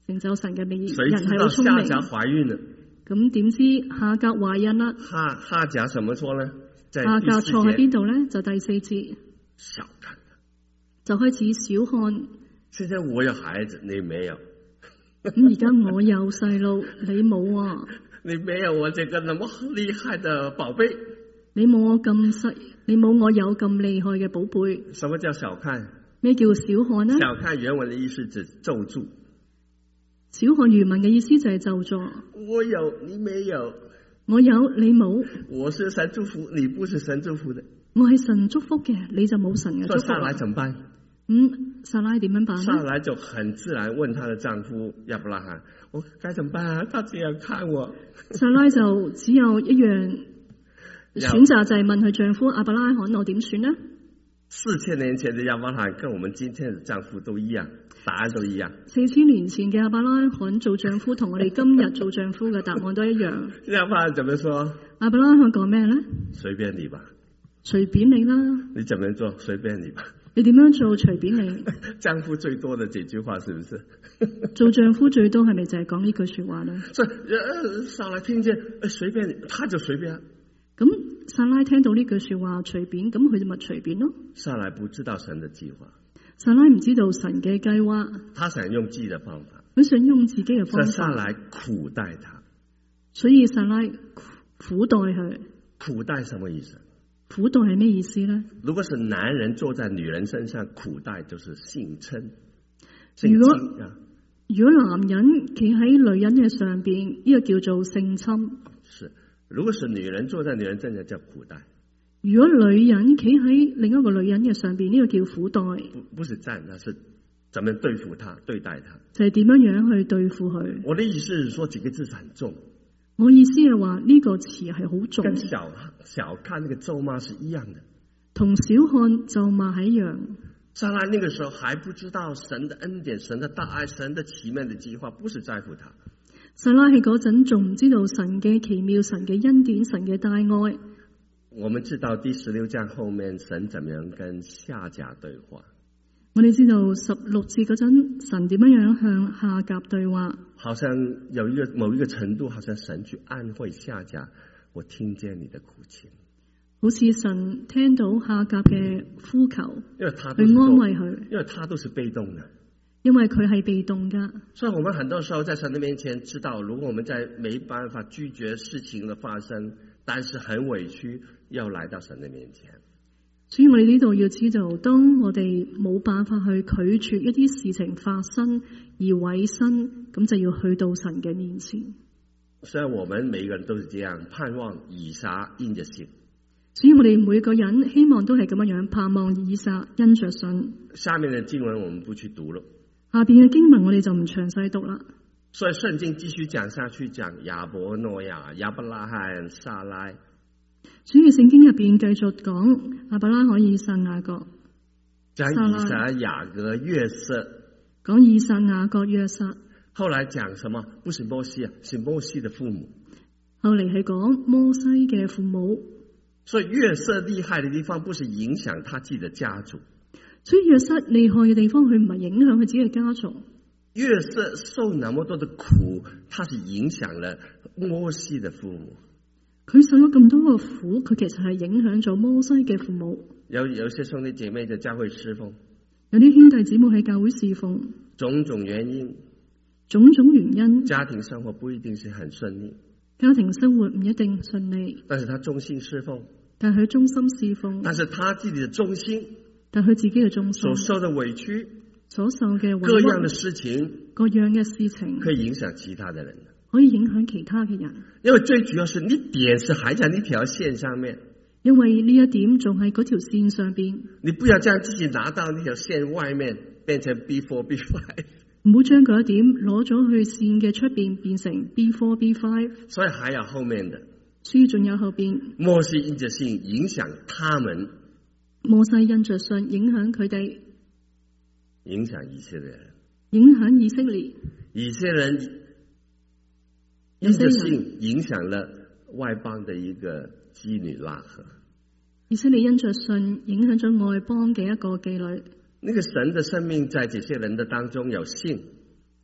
成就神嘅美意。 誰知人係好聰明。 道夏甲懷孕了？ 咁點知夏甲懷孕啦？ 夏夏甲怎麼說呢？在夏甲第四錯喺邊節， 度咧？就第四節小看他。 就開始小看。 現在我有孩子，你沒有。 咁而家我有細路，你冇啊？ 你沒有我這個那麼厲害的寶貝。 你冇我咁細，你冇我有咁厲害嘅寶貝。 什麼叫小看？ 咩叫小看呢？ 小看原文的意思指咒詛。 小看原文嘅意思就係咒詛。 我有，你沒有。 我有，你冇。 我是神祝福，你不是神祝福的。 我係神祝福嘅，你就冇神嘅祝福。 撒萊怎麼辦？ 咁撒拉點樣辦呢？ 撒萊就很自然問她的丈夫亞伯拉罕：我該怎麼辦啊？他這樣看我。 撒拉就只有一樣選擇，就係問佢丈夫亞伯拉罕：我點算呢？ 四千年前的亞伯拉罕跟我們今天的丈夫都一樣，答案都一樣。 四千年前嘅亞伯拉罕做丈夫，同我哋今日做丈夫嘅答案都一樣。 亞伯拉罕怎麼說？ 亞伯拉罕講咩呢？ 隨便你吧。 隨便你啦。 你怎麼做？隨便你吧。 你點樣做？隨便你。 丈夫最多的這句話是不是？ 做丈夫最多係咪就係講呢句說話呢？ 所以呃，撒萊聽見，呃，隨便你，他就隨便。 咁撒拉聽到呢句說話隨便，咁佢就咪隨便咯。 撒萊不知道神的計劃， 撒拉唔知道神嘅計劃， 他想用自己的方法， 佢想用自己嘅方所以撒法， 萊苦待他。 所以撒拉苦待佢。 苦待什麼意思？ 苦待係咩意思呢？ 如果是男人坐在女人身上，苦待就是性侵。 如果性侵啊， 如果男人企喺女人嘅上邊，呢、這個叫做性侵。 是，如果是女人坐在女人身上叫苦待。 如果女人企喺另一個女人嘅上邊，呢、這個叫苦待。 不不是戰，那是怎麼對付他、對待他。 就係點樣樣去對付佢。 我的意思是說，幾個字是很重。 我意思係話呢個詞係好重， 跟小小看那個咒罵是一樣的， 同小看咒罵係一樣。 撒拉那個時候還不知道神的恩典、神的大愛、神的奇妙的計劃，不是在乎他。 撒拉喺嗰陣仲唔知道神嘅奇妙、神嘅恩典、神嘅大愛。 我們知道第十六章後面神怎麼樣跟夏甲對話。 我哋知道十六節嗰陣神點樣樣向夏甲對話。 好像有一個某一個程度，好像神去安慰夏甲，我聽見你的哭泣。 好似神聽到夏甲嘅呼求， 因為他去安慰佢， 因為他都是被動的， 因為佢係被動噶。 所以我們很多時候在神的面前知道，如果我們在沒辦法拒絕事情的發生，但是很委屈，要來到神的面前。 所以我哋呢度要知道，當我哋冇辦法去拒絕一啲事情發生而委身，咁就要去到神嘅面前。 雖然我們每個人都是這樣，盼望以撒因着信。 所以我哋每個人希望都係咁樣樣，盼望以撒因着信。 下面的經文我們不去讀了， 下邊嘅經文我哋就唔詳細讀啦。 所以聖經繼續講下去，講亞伯諾亞、亞伯拉罕、撒拉。 所以聖經入邊繼續講亞伯拉罕、以撒、雅各， 講以撒、雅各、約瑟， 講以撒、雅各、約瑟。 後來講什麼？不是摩西啊，是摩西的父母。 後嚟係講摩西嘅父母。 所以約瑟厲害的地方，不是影響他自己的家族。 所以約瑟厲害嘅地方，佢唔係影響佢自己嘅家族。 約瑟受那麼多的苦，他是影響了摩西的父母。 佢受咗咁多個苦，佢其實係影響咗摩西嘅父母。 有有些兄弟姐妹在教會侍奉， 有啲兄弟姊妹喺教會侍奉， 種種原因， 種種原因， 家庭生活不一定是很順利， 家庭生活唔一定順利， 但是他忠心侍奉， 但係佢忠心侍奉， 但是他自己的忠心， 但佢自己嘅忠心所受的委屈， 所受嘅委屈， 各樣的事情， 各樣嘅事情可以影響其他的人， 可以影響其他嘅人。因為最主要是你點是還在那條線上面， 因為呢一點仲係嗰條線上邊， 你不要將自己拿到那條線外面，變成 B four B five， 唔好將嗰一點攞咗去線嘅出邊變成 B four B five。 所以還有後面的， 所以仲有後邊， 摩西因着信影響他們， 摩西因着信影響佢哋， 影響以色列人， 影響以色列， 以色列人因着信影響了外邦的一個妓女喇合。 以色列因着信影響咗外邦嘅一個妓女。 那個神的生命在這些人的當中有信，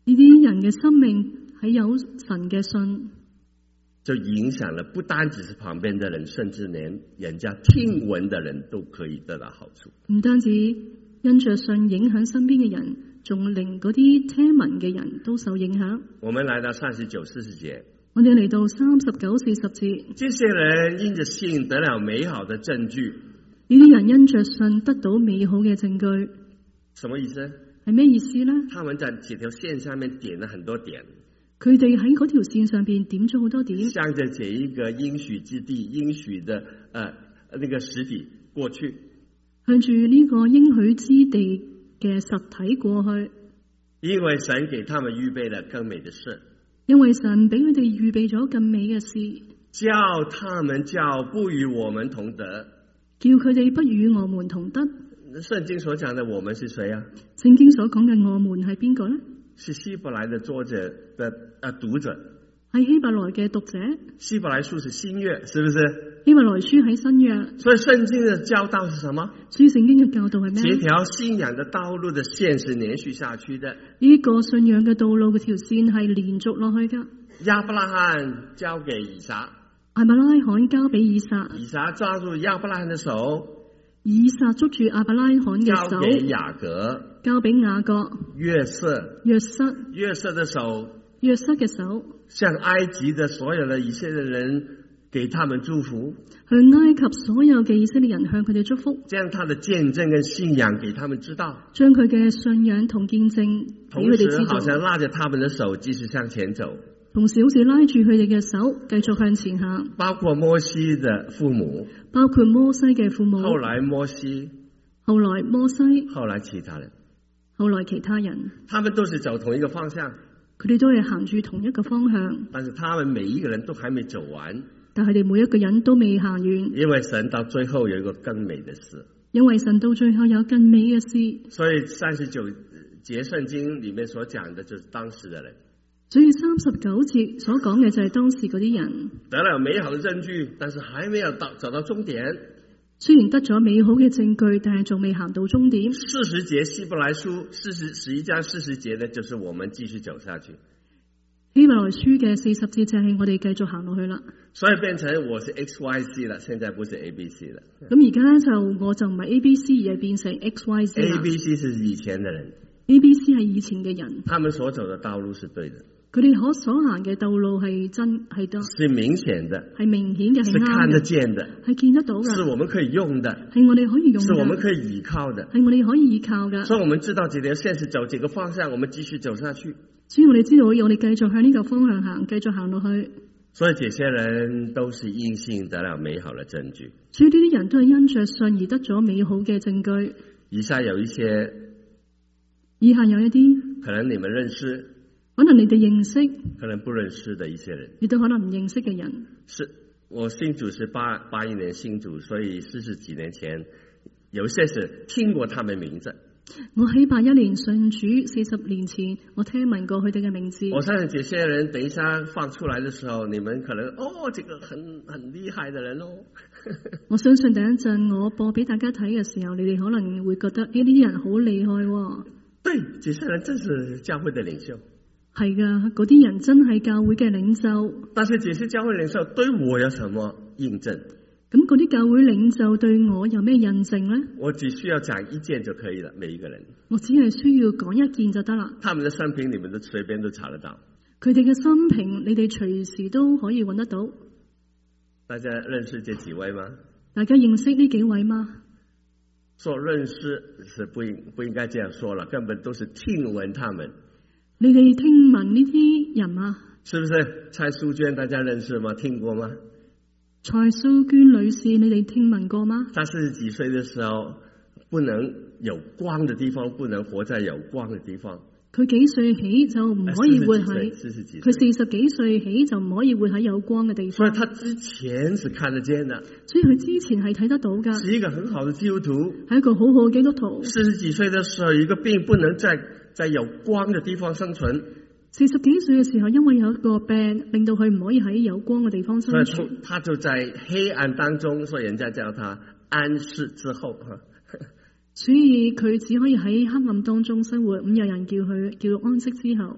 呢啲人嘅生命係有神嘅信， 就影響了不單只是旁邊的人，甚至連人家聽聞的人都可以得到好處。 唔單止因着信影響身邊嘅人，仲令嗰啲聽聞嘅人都受影響。 我們來到三十九、四十節， 我哋嚟到三十九、四十節， 這些人因着信得了美好的證據。 呢啲人因着信得到美好嘅證據， 什麼意思？ 係咩意思呢？ 他們在這條線上面點了很多點， 佢哋喺嗰條線上邊點咗好多點， 向着這一個應許之地、應許的呃那個實體過去， 向住呢個應許之地嘅實體過去。 因為神給他們預備了更美的事， 因為神俾佢哋預備咗更美嘅事， 叫他們叫不與我們同得。 叫佢哋不與我們同得。 聖經所講的我們是誰啊？ 聖經所講嘅我們係邊個呢？ 是希伯來的作者的呃讀者， 係希伯來嘅讀者。 希伯來書是新約，是不是？ 希伯來書喺新約。 所以聖經的教導是什麼？ 所以聖經嘅教導係咩？ 這條信仰的道路的線是連續下去的。 呢個信仰嘅道路嘅條線係連續落去噶。 亞伯拉罕交給以撒， 亞伯拉罕交俾以撒， 以撒抓住亞伯拉罕的手， 以撒捉住亞伯拉罕嘅手， 交給雅各， 交俾雅各， 約瑟， 約瑟， 約瑟的手， 約瑟嘅手， 向埃及的所有的以色列人給他們祝福， 向埃及所有嘅以色列人向佢哋祝福， 將他的見證跟信仰給他們知道， 將佢嘅信仰同見證俾佢哋知道。 同時好像拉着他們的手繼續向前走， 同時好似拉住佢哋嘅手繼續向前行。 包括摩西的父母， 包括摩西嘅父母， 後來摩西， 後來摩西， 後來其他人， 後來其他人， 他們都是走同一個方向， 佢哋都係行住同一個方向， 但是他們每一個人都還沒走完， 但係佢哋每一個人都未行完， 因為神到最後有一個更美的事， 因為神到最後有更美嘅事。 所以三十九節聖經裏面所講的就是當時的人， 所以三十九節所講嘅就係當時嗰啲人得了美好的證據，但是還沒有到走到終點。 雖然得咗美好嘅證據，但係仲未行到終點。 四十節希伯來書四十十一章四十節呢，就是我們繼續走下去。 希伯來書嘅四十節就係我哋繼續行落去啦。 所以變成我是 X Y C 了，現在不是 A B C 了。 咁而家咧就我就唔係 A B C 而係變成 X Y C 啦。 A B C 是以前的人 ，A B C 係以前嘅人， 他們所走的道路是對的， 佢哋可所行嘅道路係真係得， 是明顯的， 係明顯嘅，係是看得啱嘅， 見的， 係見得到嘅， 是我們可以用的， 係我哋可以用嘅， 是我們可以依靠的， 係我哋可以依靠嘅。 所以我們知道這條線是走這個方向，我們繼續走下去。 所以我哋知道，我哋繼續向呢個方向行，繼續行落去。 所以這些人都是因信得了美好的證據。 所以呢啲人都係因着信而得咗美好嘅證據。 以下有一些， 以下有一啲可能你們認識， 可能你哋認識， 可能不認識的一些人。 亦都可能唔認識嘅人。 是我信主是八八一年信主，所以四十幾年前，有些是聽過他們名字。 我喺八一年信主，四十年前我聽聞過佢哋嘅名字。 我相信這些人等一下放出來的時候，你們可能哦，這個很很厲害的人哦。 我相信第一陣我播俾大家睇嘅時候，你哋可能會覺得呢啲人好厲害喎。 對，這些人真是教會的領袖。 係噶，嗰啲人真係教會嘅領袖。 但是這些教會領袖對我有什麼印證？ 咁嗰啲教會領袖對我有咩印證呢？ 我只需要講一件就可以了，每一個人。 我只係需要講一件就得啦。 他們的生平你們都隨便都查得到。 佢哋嘅生平你哋隨時都可以揾得到。 大家認識這幾位嗎？ 大家認識呢幾位嗎？ 說認識是不應不應該這樣說了，根本都是聽聞他們。 你哋聽聞呢啲人啊？ 是不是蔡淑娟？大家認識嗎？聽過嗎？ 蔡淑娟女士，你哋聽聞過嗎？ 她四十幾歲的時候，不能有光的地方，不能活在有光的地方。 佢幾歲起就唔可以活喺？ 四十幾歲， 佢四十幾歲起就唔可以活喺有光嘅地方。 所以他之前是看得見的。 所以佢之前係睇得到噶。 是一個很好的基督徒， 係一個好好嘅基督徒。 四十幾歲的時候，有一個病不能在在有光的地方生存。 四十幾歲嘅時候，因為有一個病，令到佢唔可以喺有光嘅地方生存。 所以他就在黑暗當中，所以人家叫他安息之後。 所以佢只可以喺黑暗當中生活，咁有人叫佢叫做安息之後。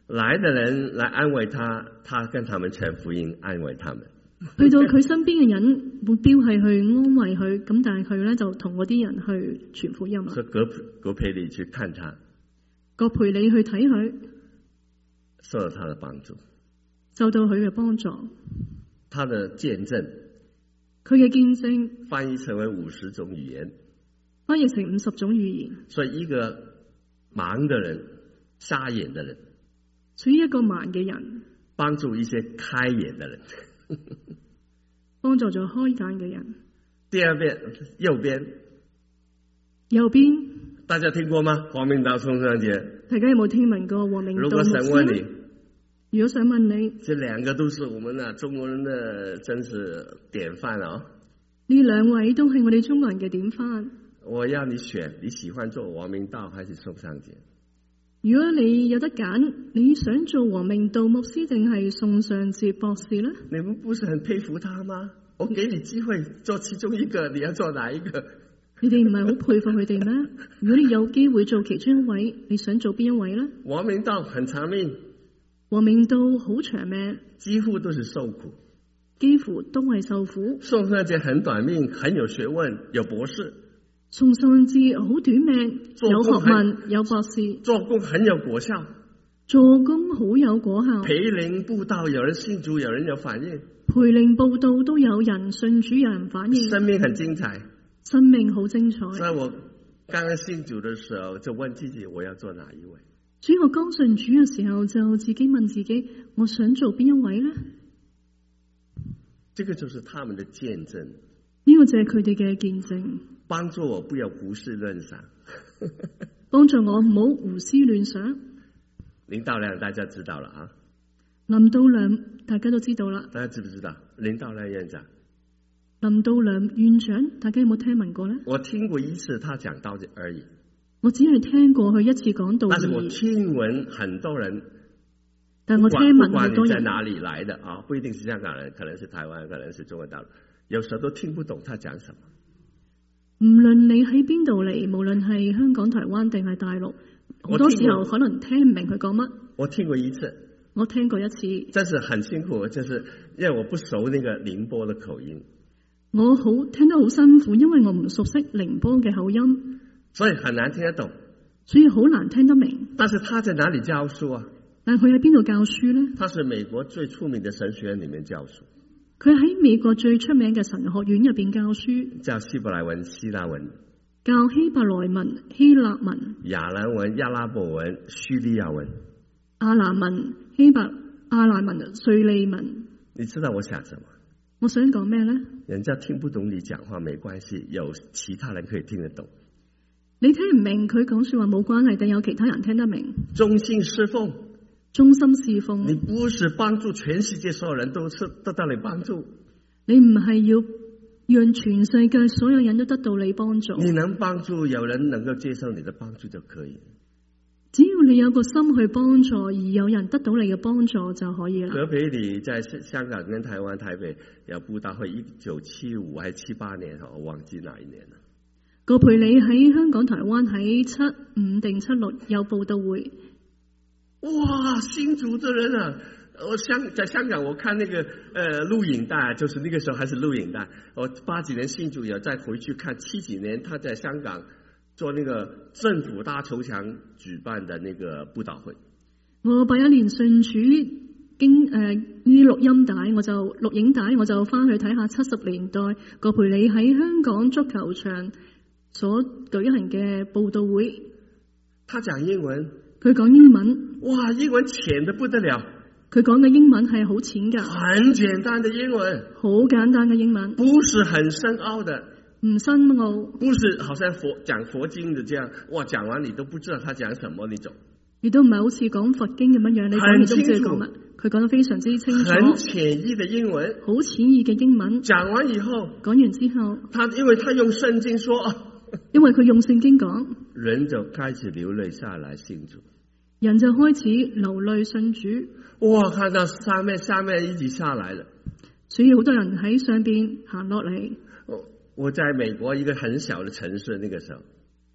來的人來安慰他，他跟他們傳福音，安慰他們。 去到佢身邊嘅人，目標係去安慰佢，咁但係佢咧就同嗰啲人去傳福音啊。 所以葛葛培理去看他， 葛培理去睇佢， 受到他的幫助， 受到佢嘅幫助， 他的見證， 佢嘅見證翻譯成為五十種語言， 翻譯成五十種語言。 所以一個盲的人、瞎眼的人， 屬於一個盲嘅人， 幫助一些開眼的人。 幫助咗開眼嘅人。 第二邊右邊， 右邊大家聽過嗎？黃明道宋尚節， 大家有冇聽聞過黃明道牧師？ 如果想問你， 如果想問你， 這兩個都是我們啊中國人的真是典範啊！ 呢兩位都係我哋中國人嘅典範。 我要你選，你喜歡做黃明道還是宋尚節？ 如果你有得揀，你想做黃明道牧師定係宋尚節博士呢？ 你們不是很佩服他嗎？我給你機會做其中一個，你要做哪一個？ 你哋唔係好佩服佢哋咩？如果你有機會做其中一位，你想做邊一位呢？ 黃明道很長命， 黃明道好長命， 幾乎都是受苦， 幾乎都係受苦。 宋尚節很短命，很有學問，有博士。 宋尚節好短命，有學問，有博士， 做工很有果效， 做工好有果效。 培靈佈道，有人信主，有人有反應。 培靈佈道都有人信主，有人反應。 生命很精彩， 生命好精彩。 所以我剛剛信主的時候，就問自己我要做哪一位。 所以我剛信主嘅時候，就自己問自己，我想做邊一位呢？ 這個就是他們的見證。 呢個就係佢哋嘅見證。 幫助我不要胡思亂想， 幫助我唔好胡思亂想。 林道亮大家知道了啊， 林道亮大家都知道啦。 大家知不知道林道亮院長？ 林道亮院長，大家有冇聽聞過呢？ 我聽過一次他講道而已， 我只係聽過佢一次講道而已。 但是我聽聞很多人， 但我聽聞不管好多人， 你在哪裡來的啊，不一定是香港人，可能是台灣，可能是中國大陸，有時候都聽不懂他講什麼。 唔論你喺邊度嚟，無論係香港、台灣定係大陸，好多時候可能聽唔明佢講乜。 我聽過一次， 我聽過一次， 真是很辛苦，就是因為我不熟那個寧波的口音， 我好聽得好辛苦，因為我唔熟悉寧波嘅口音， 所以很難聽得懂， 所以好難聽得明。 但是他在哪裡教書啊？ 但佢喺邊度教書呢？ 他是美國最出名的神學院裡面教書。 佢喺美國最出名嘅神學院入邊教書， 教希伯來文、希臘文， 教希伯來文、希臘文、 亞蘭文、亞拉伯文、敘利亞文、 亞蘭文、希伯亞蘭文、敘利文。 你知道我想什麼？ 我想講咩呢？ 人家聽不懂你講話沒關係，有其他人可以聽得懂。 你聽唔明佢講說話冇關係，但有其他人聽得明。 忠心侍奉。 忠心侍奉， 你不是幫助全世界所有人都是得到你幫助， 你唔係要讓全世界所有人都得到你幫助。 你能幫助有人能夠接受你的幫助就可以。 只要你有個心去幫助，而有人得到你嘅幫助就可以啦。 葛培理在香港跟台灣台北有佈道會，一九七五還是七八年，我忘記哪一年了。 葛培理喺香港、台灣喺七五定七六有佈道會。 哇，新竹的人啊！我香在香港，我看那個呃錄影帶，就是那個時候還是錄影帶。我八幾年新竹有再回去看，七幾年他在香港做那個政府大球場舉辦的那個佈道會。我八一年信主經誒呢啲錄音帶，我就錄影帶，我就翻去睇下七十年代葛培理喺香港足球場所舉行嘅佈道會。 他講英文。 佢講英文， 哇，英文淺得不得了。 佢講嘅英文係好淺㗎， 很簡單的英文， 好簡單嘅英文， 不是很深奧的， 唔深奧， 不是好像佛講佛經的這樣，哇，講完你都不知道他講什麼那種。 亦都唔係好似講佛經咁樣樣，你講你都唔知佢講乜。佢講得非常之清楚， 很淺易的英文， 好淺易嘅英文。 講完以後， 講完之後， 他因為他用聖經說， 因為佢用聖經講， 人就開始流淚下來信主。 人就開始流淚信主。 哇！看到上面下面一起下來了， 所以好多人喺上邊行落嚟。 我我在美國一個很小的城市，那個時候，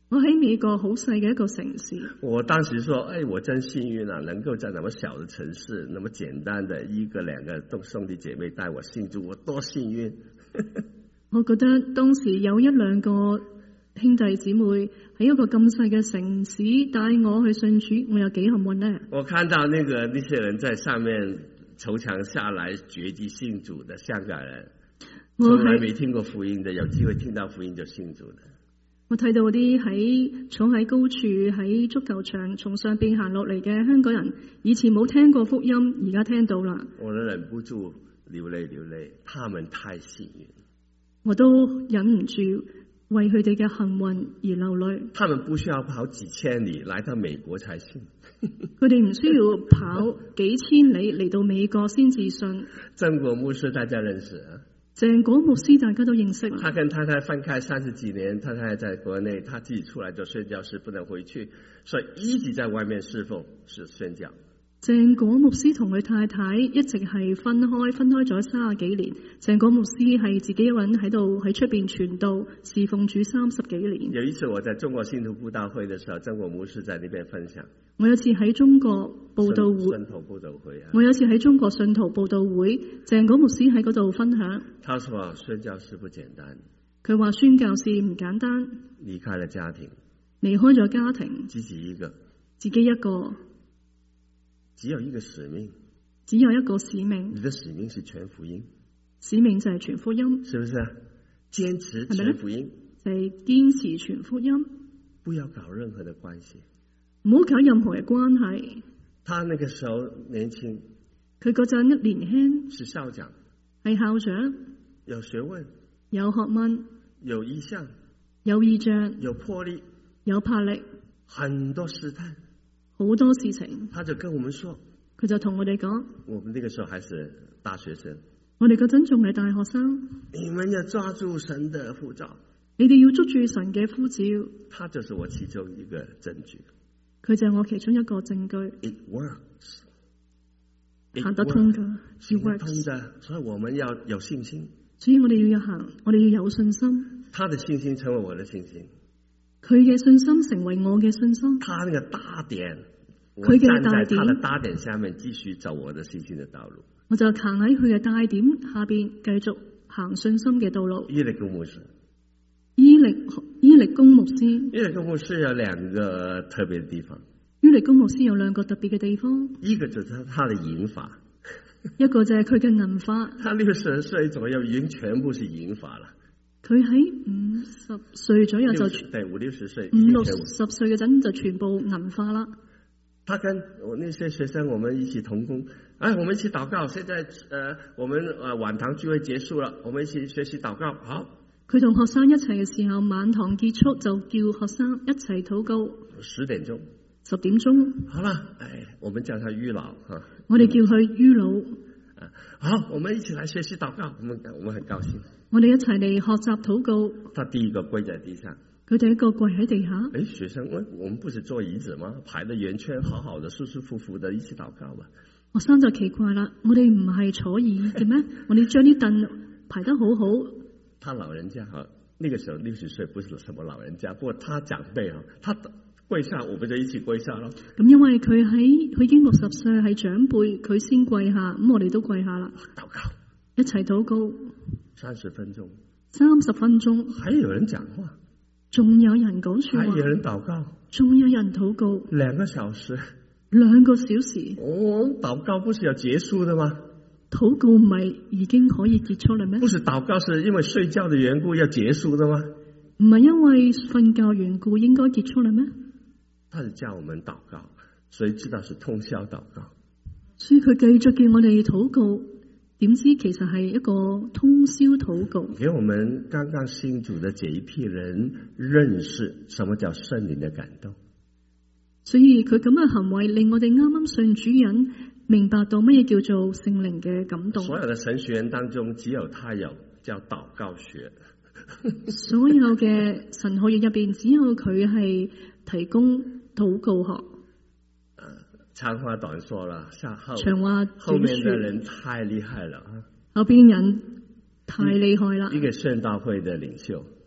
我喺美國好細嘅一個城市， 我當時說，哎，我真幸運啊，能夠在那麼小的城市，那麼簡單的一個兩個兄弟姐妹帶我信主，我多幸運。 我覺得當時有一兩個兄弟姊妹喺一個咁細嘅城市帶我去信主，我有幾幸運呢？ 我看到那個那些人在上面籌牆下來決志信主的香港人，從來沒聽過福音的，有機會聽到福音就信主的。 我睇到啲喺坐喺高處喺足球場從上邊行落嚟嘅香港人，以前冇聽過福音，而家聽到啦。 我都忍不住流淚流淚，他們太幸運。 我都忍唔住為佢哋嘅幸運而流淚。 他們不需要跑幾千里來到美國才信。 佢哋唔需要跑幾千里嚟到美國先至信。 曾國牧師大家認識啊？ 鄭果牧師大家都認識。 他跟太太分開三十幾年，太太在國內，他自己出來做宣教士，不能回去，所以一直在外面侍奉是宣教。 鄭果牧師同佢太太一直係分開，分開咗三十幾年。鄭果牧師係自己一個人喺度喺出邊傳道侍奉主三十幾年。 有一次我在中國信徒佈道會的時候，曾國牧師在那邊分享。 我有次喺中國佈道會， 信徒佈道會啊。 我有次喺中國信徒佈道會，鄭果牧師喺嗰度分享。 他說宣教士不簡單。 佢話宣教士唔簡單。 離開了家庭， 離開咗家庭， 自己一個， 自己一個。 只有一個使命， 只有一個使命。 你的使命是傳福音， 使命就係傳福音， 是不是啊？堅持傳福音， 就係堅持傳福音， 不要搞任何的關係， 唔好搞任何嘅關係。 他那個時候年輕， 佢嗰陣一年輕， 是校長， 係校長， 有學問， 有學問， 有意向， 有意象， 有魄力， 有魄力， 很多試探。 好多事情， 他就跟我們說， 佢就同我哋講， 我們那個時候還是大學生， 我哋嗰陣仲係大學生， 你們要抓住神的呼召， 你哋要捉住神嘅呼召。 他就是我其中一個證據， 佢就係我其中一個證據。 It works， 行得通噶， 行得通的，所以我們要有信心。 所以我哋要行，我哋要有信心。 他的信心成為我的信心。 佢嘅信心成為我嘅信心。 他那個大點， 佢嘅大點， 我站在他的大點下面繼續走我的信心的道路。 我就行喺佢嘅大點下邊，繼續行信心嘅道路。 伊力公牧師， 伊力伊力公牧師， 伊力公牧師有兩個特別的地方。 伊力公牧師有兩個特別嘅地方， 一個就是他的銀髮， 一個就係佢嘅銀髮。 他六十歲左右已經全部是銀髮了。 佢喺五十歲左右就對五六十歲， 五六十歲嘅陣就全部銀髮啦。 他跟我那些學生，我們一起同工，哎，我們一起禱告。現在，呃，我們呃晚堂聚會結束了，我們一起學習禱告。好， 佢同學生一齊嘅時候，晚堂結束就叫學生一齊禱告。 十點鐘， 十點鐘， 好了，哎，我們叫他于老哈， 我哋叫佢于老。 好，我們一起來學習禱告，我們我們很高興。 我哋一齊嚟學習禱告。 他第一個跪在地上， 佢第一個跪喺地下。 誒，學生，我我們不是坐椅子嗎？排得圓圈，好好的，舒舒服服的，一起禱告吧。 學生就奇怪啦，我哋唔係坐椅嘅咩？我哋將啲凳排得好好。 他老人家哈，那個時候六十歲，不是什麼老人家，不過他長輩哈，他跪下，我們就一起跪下咯。咁因為佢喺佢已經六十歲，係長輩，佢先跪下，咁我哋都跪下啦。 禱告， 一齊禱告。 三十分鐘， 三十分鐘， 還有人講話， 仲有人講說話， 還有人禱告， 仲有人禱告， 兩個小時， 兩個小時。 哦，禱告不是要結束的嗎？ 禱告唔係已經可以結束了咩？ 不是禱告是因為睡覺的緣故要結束的嗎？ 唔係因為瞓覺緣故應該結束了咩？ 他是叫我們禱告，所以知道是通宵禱告， 所以佢繼續叫我哋禱告。點知其實係一個通宵禱告， 給我們剛剛信主的這一批人認識什麼叫聖靈的感動。 所以佢咁嘅行為令我哋啱啱信主人明白到乜嘢叫做聖靈嘅感動。 所有的神學院當中，只有他有叫禱告學。 所有嘅神學院入邊，只有佢係提供禱告學。 長話短說了，下後長話短說， 後面的人太厲害了啊！ 後邊人太厲害啦。 一個宣道會的領袖，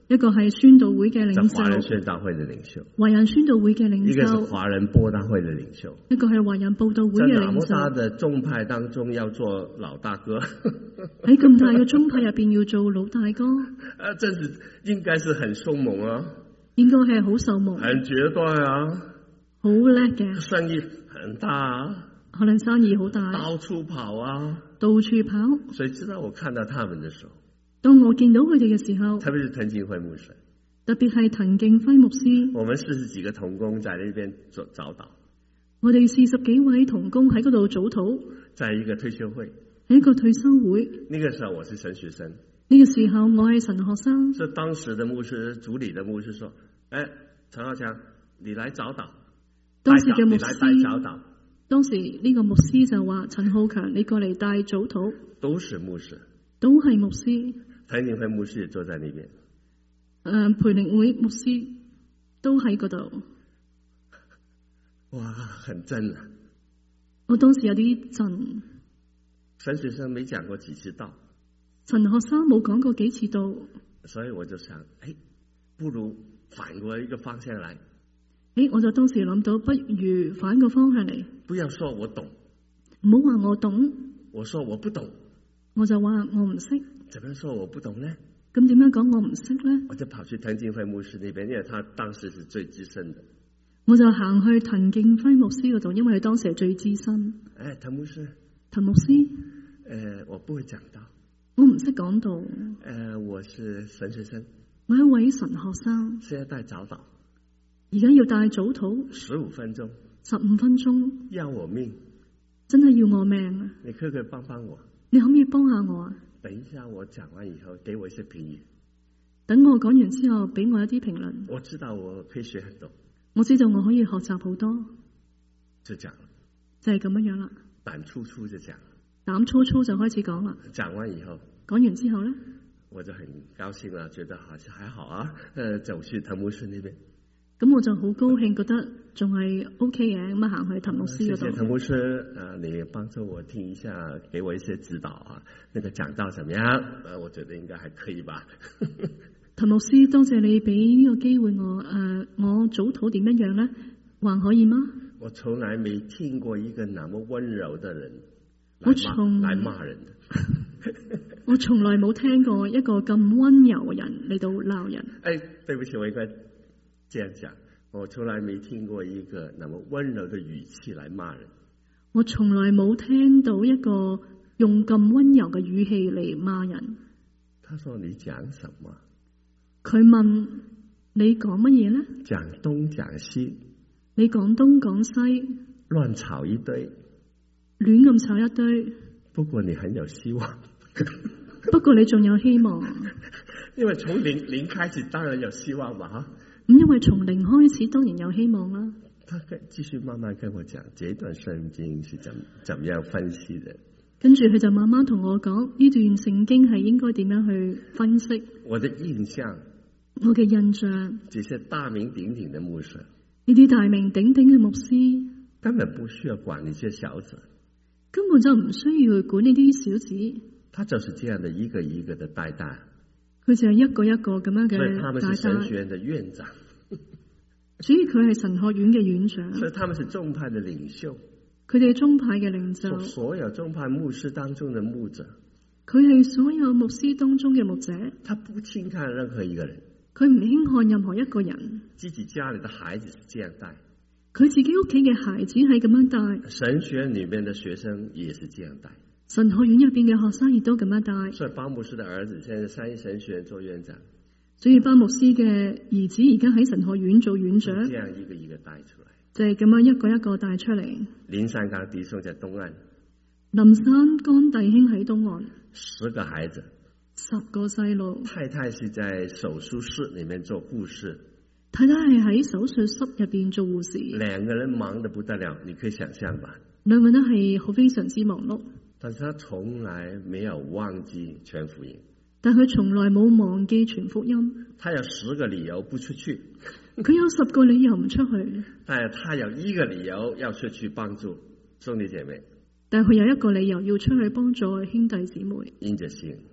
一個係宣道會嘅領在華人宣袖， 道會的領袖， 華人宣道會嘅領一個是袖， 華人佈道會的領袖。 一個係華人佈道會在嘅那麼大領袖。 的宗派當中要做老大哥， 喺咁大嘅宗派入邊要做老大哥， 啊，真是應該是很兇猛啊， 應該係好受蒙， 很絕對啊， 好叻嘅， 生意很大啊， 可能生意好大， 到處跑啊。 到處跑。 所以知道我看到他們的時候， 當我見到佢哋嘅時候， 特別是滕敬輝牧師， 特別係滕敬輝牧師， 我們四十幾個同工在那邊做早禱， 我哋四十幾位同工喺嗰度早禱， 在一個退休會， 喺一個退休會。 那個時候我是神學生， 呢個時候我係神學生， 是當時的牧師主理的牧師說：哎，陳浩強，你來早禱， 當時嘅牧你來帶早師， 禱。 當時呢個牧師就話：陳浩強，你過嚟帶早禱， 都是牧師， 都係牧師。 滕敬輝牧師也坐在那邊。 誒、呃，培靈會牧師都喺嗰度。 哇，很真啊！ 我當時有啲震， 神學生沒講過幾次道， 陳學生冇講過幾次道， 所以我就想，哎，不如反過一個方向來， 誒，我就當時諗到，不如反個方向嚟， 不要說我懂， 唔好話我懂， 我說我不懂， 我就話我唔識。 怎麼說我不懂呢？ 咁點樣講我唔識呢？ 我就跑去滕敬輝牧師那邊，因為他當時是最資深的。 我就行去滕敬輝牧師嗰度，因為佢當時係最資深。 哎，滕牧師， 滕牧師， 呃，我不會講道， 我唔識講道， 呃，我是神學生， 我係一位神學生， 是要帶早禱， 而家要帶早禱十五分鐘， 十五分鐘， 要我命， 真係要我命啊！ 你可唔可以幫幫我？ 你可唔可以幫下我啊？ 等一下我講完以後，給我一些評語。 等我講完之後，俾我一啲評論。 我知道我可以學很多， 我知道我可以學習好多， 就講了， 就係咁樣樣啦。 膽粗粗就講了， 膽粗粗就開始講啦。 講完以後， 講完之後咧， 我就很高興啦，覺得好像還好啊。呃，走去滕牧師那邊， 咁我就好高興，覺得仲係 O K 嘅，咁啊行去滕牧師嗰度。 謝謝滕牧師啊，你幫助我聽一下，給我一些指導啊。那個講道怎麼樣？呃，我覺得應該還可以吧。 滕牧師，多謝你俾呢個機會我，誒、呃，我早禱點樣樣咧，還可以嗎？ 我從來沒聽過一個那麼溫柔的人來我從罵來罵人的。 我從來冇聽過一個咁溫柔嘅人嚟到鬧人。 哎，對不起，我應該這樣講，我從來沒聽過一個那麼溫柔的語氣來罵人。 我從來冇聽到一個用咁溫柔嘅語氣嚟罵人。 他說：你講什麼？ 佢問你講乜嘢呢？ 講東講西， 你講東講西， 亂吵一堆， 亂咁炒一堆。 不過你很有希望。 不過你仲有希望， 因為從零零開始當然有希望吧，哈。 咁因為從零開始當然有希望啦。 他繼續慢慢跟我講這段聖經是怎怎麼樣分析的。 跟住佢就慢慢同我講呢段聖經係應該點樣去分析。 我的印象， 我嘅印象， 這些大名鼎鼎的牧師， 呢啲大名鼎鼎嘅牧師根本不需要管那些小子， 根本就唔需要去管呢啲小子。 他就是這樣的一個一個的帶大， 佢就係一個一個咁樣所以他們是神嘅學院的院長， 所以佢係神學院嘅院長， 所以他們是宗派的領袖， 佢哋宗派嘅領袖， 所有宗派牧師當中的牧者， 佢係所有牧師當中嘅牧者， 他不輕看任何一個人， 佢唔輕看任何一個人。 自己家裏的孩子是這樣帶， 佢自己屋企嘅孩子係咁樣帶， 神學院裏面的學生也是這樣帶， 神學院入邊嘅學生亦都咁樣帶。 所以巴牧師的兒子現在三一神學院做院長， 所以巴牧師嘅兒子而家喺神學院做院長， 這樣一個一個帶出來， 就係咁樣一個一個帶出嚟。 林山剛弟兄在東岸， 林山干弟兄喺東岸， 十個孩子， 十個細路， 太太是在手術室裏面做護士， 太太係喺手術室入邊做護士， 兩個人忙得不得了，你可以想象吧。 兩個人都係好非常之忙碌， 但是他從來沒有忘記傳福音， 但佢從來冇忘記傳福音。 他有十個理由不出去， 佢有十個理由唔出去， 但他有一個理由要出去幫助兄弟姐妹， 但係佢有一個理由要出去幫助兄弟姊妹， 因着信，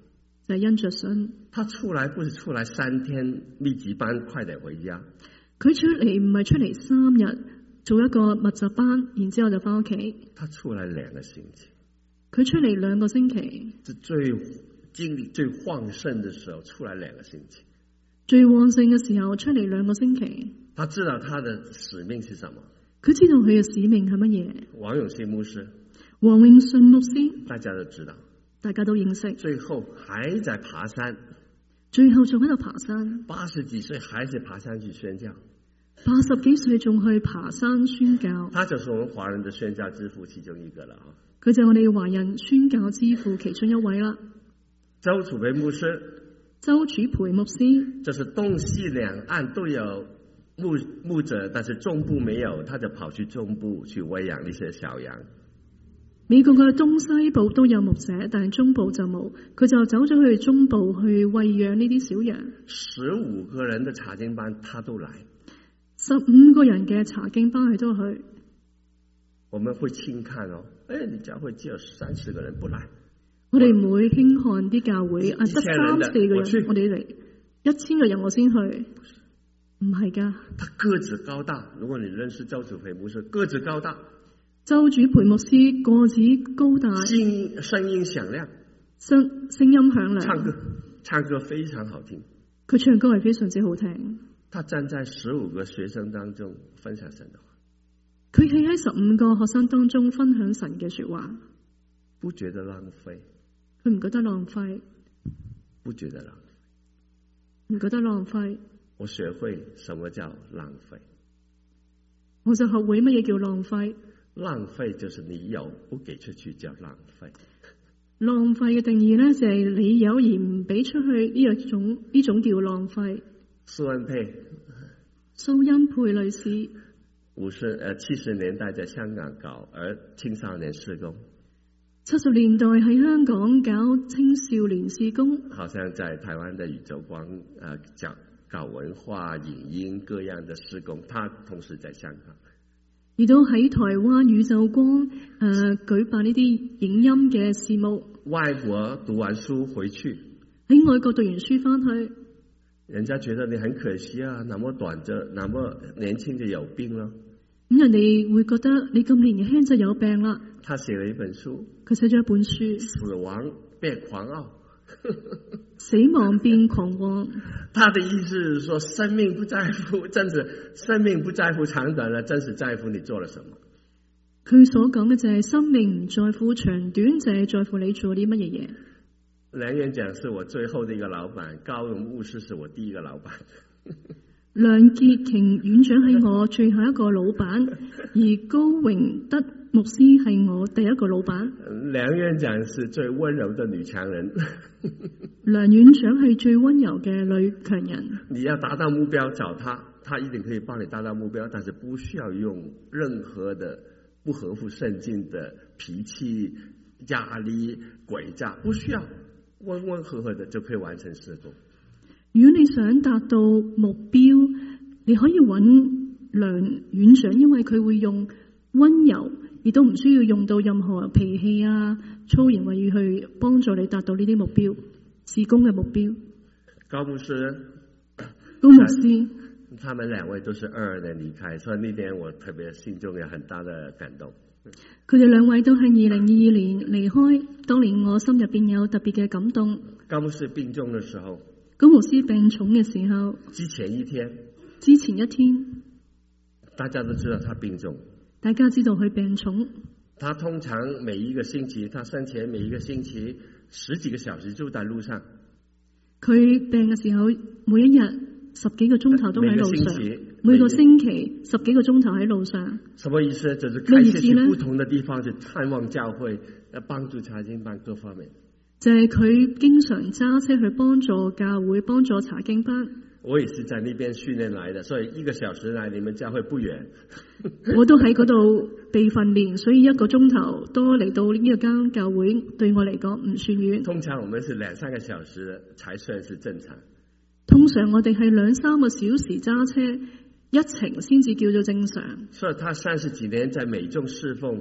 就係因着信。 他出來不是出來三天密集班，快點回家。 佢出嚟唔係出嚟三日做一個密集班，然之後就翻屋企。 他出來兩個星期。 佢出嚟兩個星期。 是最精力最旺盛的時候，出來兩個星期。 最旺盛嘅時候出嚟兩個星期。 他知道他的使命是什麼。 佢知道佢嘅使命係乜嘢。 王永信牧師。 王永信牧師。 大家都知道。 大家都認識。 最後還在爬山。 最後仲喺度爬山。 八十幾歲還是爬山去宣教。 八十幾歲仲去爬山宣教。 他就是我們華人的宣教之父其中一個了。 佢就係我哋華人宣教之父其中一位啦。 周楚培牧師。 周楚培牧師。 就是東西兩岸都有牧牧者，但是中部沒有，他就跑去中部去餵養呢些小羊。 美國嘅東西部都有牧者，但係中部就冇，佢就走咗去中部去餵養呢啲小羊。 十五個人的查經班，他都來。 十五個人嘅查經班，佢都去。 我們會輕看哦，誒，你教會只有三十個人不來。 我哋唔會輕看啲教會，啊，得三四個人，我哋嚟一千個人我先去，唔係噶。 他個子高大，如果你認識周楚培牧師，個子高大。 周楚培牧師個子高大， 聲聲音響亮， 聲聲音響亮， 唱歌唱歌非常好聽。 佢唱歌係非常之好聽。 他站在十五個學生當中分享神的話， 佢企喺十五個學生當中分享神嘅說話， 不覺得浪費。 佢唔覺得浪費， 不覺得浪費，唔覺得浪費。 我學會什麼叫浪費， 我就學會乜嘢叫浪費。 浪費就是你有不給出去叫浪費。 浪費嘅定義呢，就係你有而唔俾出去呢一種呢種叫浪費。 蘇恩佩， 蘇恩佩女士， 五十誒七十年代在香港搞兒青少年事工。 七十年代喺香港搞青少年事工， 好像在台灣的宇宙光誒講搞文化影音各樣的事工，他同時在香港。 而都喺台灣宇宙光誒、呃、舉辦呢啲影音嘅事務。 外國讀完書回去， 喺外國讀完書翻去， 人家覺得你很可惜啊，那麼短就那麼年輕就有病咯。 咁人哋會覺得你咁年輕就有病啦。 他寫了一本書， 佢寫咗一本書， 死亡變狂傲。 死亡變狂妄。 他的意思是說，生命不在乎，真是生命不在乎長短了，真是在乎你做了什麼。 佢所講嘅就係生命唔在乎長短，就係在乎你做啲乜嘢嘢。 梁院長是我最後的一個老闆，高榮牧師是我第一個老闆。 梁潔瓊院長係我最後一個老闆，而高榮德牧師係我第一個老闆。 梁院長是最溫柔的女強人。 梁院長係最溫柔嘅女強人。 你要達到目標，找他，他一定可以幫你達到目標，但是不需要用任何的不合乎聖經的脾氣、壓力、詭詐，不需要，溫溫和和的就可以完成事工。 如果你想達到目標，你可以揾梁院長，因為佢會用溫柔，亦都唔需要用到任何脾氣啊、粗言穢語去幫助你達到呢啲目標、事工嘅目標。 高牧師， 高牧師， 他們兩位都是二二年離開，所以呢點我特別心中有很大的感動。 佢哋兩位都係二零二二年離開，當年我心入邊有特別嘅感動。 高牧師病重嘅時候， 高牧師病重嘅時候， 之前一天， 之前一天， 大家都知道他病重。 大家知道佢病重。 他通常每一個星期，他生前每一個星期十幾個小時就在路上。佢病嘅時候，每一日十幾個鐘頭都喺路上。 每個， 每個星期十幾個鐘頭喺路上。 什麼意思？就是開車去不同的地方去探望教會，幫助查經班各方面。 就係佢經常揸車去幫助教會，幫助查經班。 我也是在那邊訓練來的，所以一個小時來你們教會不遠。 我都喺嗰度被訓練，所以一個鐘頭多嚟到呢個間教會，對我嚟講唔算遠。 通常我們是兩三個小時才算是正常。 通常我哋係兩三個小時揸車一程先至叫做正常。 所以他三十幾年在美眾侍奉，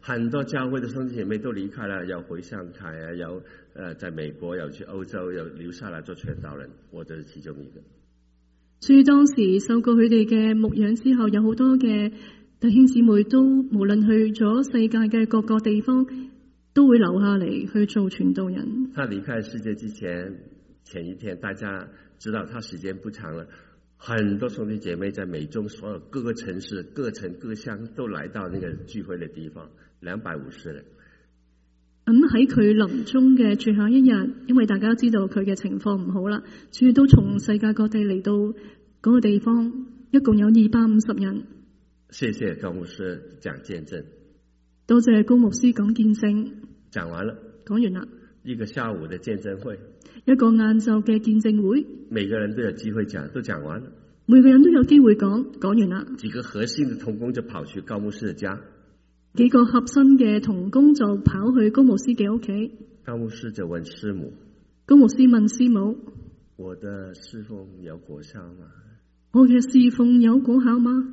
很多教會的兄弟姐妹都離開了，有回上海啊，有呃在美國，有去歐洲，有留下來做傳道人，我就是其中一個。 所以當時受過佢哋嘅牧養之後，有好多嘅弟兄姊妹都無論去咗世界嘅各個地方，都會留下嚟去做傳道人。 他離開世界之前，前一天大家知道他時間不長了，很多兄弟姐妹在美中所有各個城市、各城各鄉都來到那個聚會的地方，兩百五十人。 咁喺佢臨終嘅最後一日，因為大家知道佢嘅情況唔好啦，所以都從世界各地嚟到嗰個地方，一共有二百五十人。 謝謝高牧師講見證。 多謝高牧師講見證。 講完了。 講完啦。 一個下午的見證會。 一個晏晝嘅見證會。每個人都有機會講，都講完了。 每個人都有機會講，講完啦。 幾個核心的同工就跑去高牧師的家。 幾個合心嘅同工就跑去高牧師嘅屋企。 高牧師就問師母。 高牧師問師母： 我的侍奉有果效嗎？ 我嘅侍奉有果效嗎？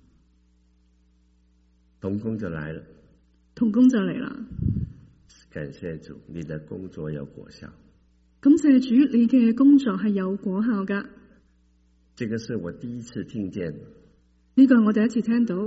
同工就來了。 同工就嚟啦。 感謝主，你的工作有果效。 感謝主，你嘅工作係有果效噶。 這個是我第一次聽見。 呢個係我第一次聽到。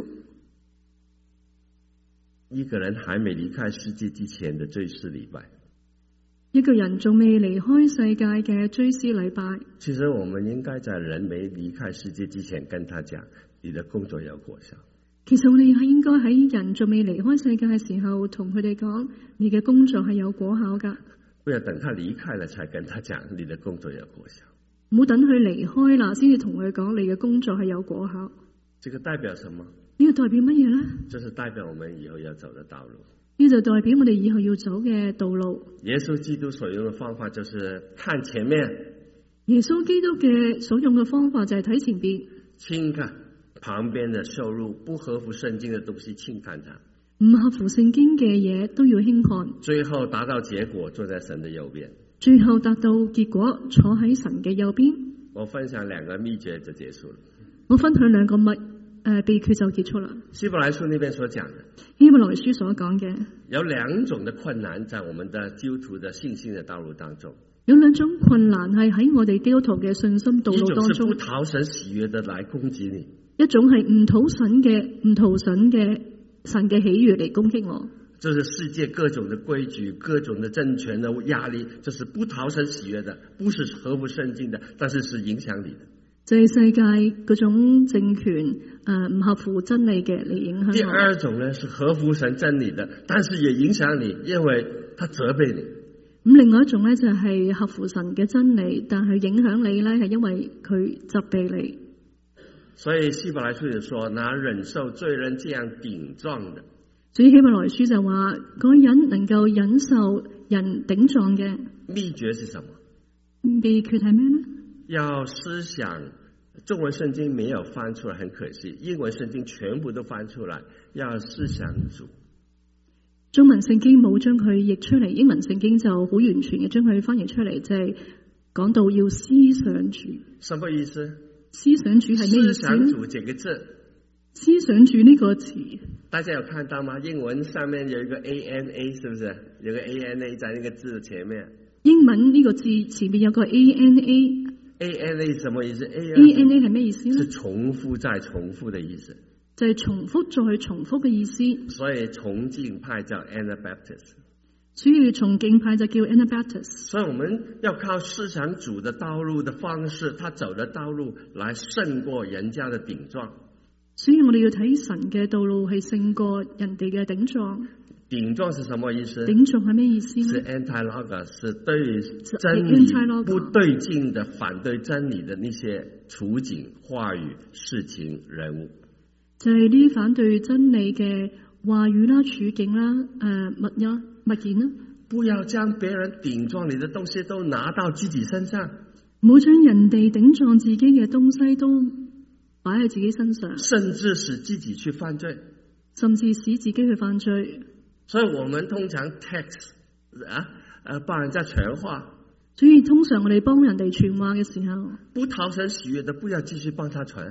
一個人還沒離開世界之前的追思禮拜。 一個人仲未離開世界嘅追思禮拜。 其實我們應該在人沒離開世界之前跟他講，你的工作有果效。 其實我哋係應該喺人仲未離開世界嘅時候，同佢哋講，你嘅工作係有果效噶。 不要等他離開了才跟他講，你的工作有果效。 唔好等佢離開啦，先至同佢講，你嘅工作係有果效。 這個代表什麼？ 呢個代表乜嘢呢？ 就是代表我們以後要走的道路。 呢就代表我哋以後要走嘅道路。 耶穌基督所用的方法就是看前面。 耶穌基督嘅所用嘅方法就係睇前邊， 輕看旁邊的收入不合乎聖經的東西，輕看它。 唔合乎聖經嘅嘢都要輕看。 最後達到結果，坐在神的右邊。 最後達到結果，坐喺神嘅右邊。 我分享兩個秘訣就結束了。 我分享兩個秘誒秘訣就結束啦。 希伯來書那邊所講的， 希伯來書所講嘅有兩種的困難在我們的基督徒的信心的道路當中。 有兩種困難係喺我哋基督徒嘅信心道路當中。 一種是不討神喜悅的來攻擊你， 一種係唔討神嘅唔討神嘅神嘅喜悅嚟攻擊我。 這是世界各種的規矩、各種的政權的壓力，這是不討神喜悅的，不是合乎聖經的，但是是影響你的。 就係世界嗰種政權誒唔、呃、合乎真理嘅嚟影響我。 第二種呢是合乎神真理的，但是也影響你，因為他責備你。 咁另外一種咧就係合乎神嘅真理，但係影響你咧係因為佢責備你。 所以希伯來書就說，那忍受罪人這樣頂撞的。 所以希伯來書就話，嗰個人能夠忍受人頂撞嘅秘訣是什麼？ 秘訣係咩呢？ 要思想，中文聖經沒有翻出來，很可惜，英文聖經全部都翻出來。要思想主。 中文聖經冇將佢譯出嚟，英文聖經就好完全嘅將佢翻譯出嚟，就係、是、講到要思想主。 什麼意思？ 思想主係咩意思？思想主這個字， 思想主呢個詞， 大家有看到嗎？英文上面有一個 A N A， 是不是？有個 A N A 在那個字前面。英文呢個字前面有個 A N A。A N A 什麼意思 ？A N A 係咩意思呢？ 是重複再重複的意思。 就係重複再重複嘅意思。 所以重敬派叫 Anabaptist。 所以重敬派就叫 Anabaptist。 所以我們要靠思想主的道路的方式，他走的道路來勝過人家的頂撞。 所以我哋要睇神嘅道路係勝過人哋嘅頂撞。 頂撞是什麼意思？ 頂撞係咩意思呢？ 是 anti-logos， 是對真理不對勁的、反對真理的那些處境、話語、事情、人物。 就係呢啲反對真理嘅話語啦、處境啦、誒、呃、物呀、物件啦。 不要將別人頂撞你的東西都拿到自己身上。 唔好將人哋頂撞自己嘅東西都擺喺自己身上， 甚至使自己去犯罪， 甚至使自己去犯罪。 所以我們通常 text 啊，誒幫人家傳話。所以通常我哋幫人哋傳話嘅時候， 不討神喜悅的，不要繼續幫他傳。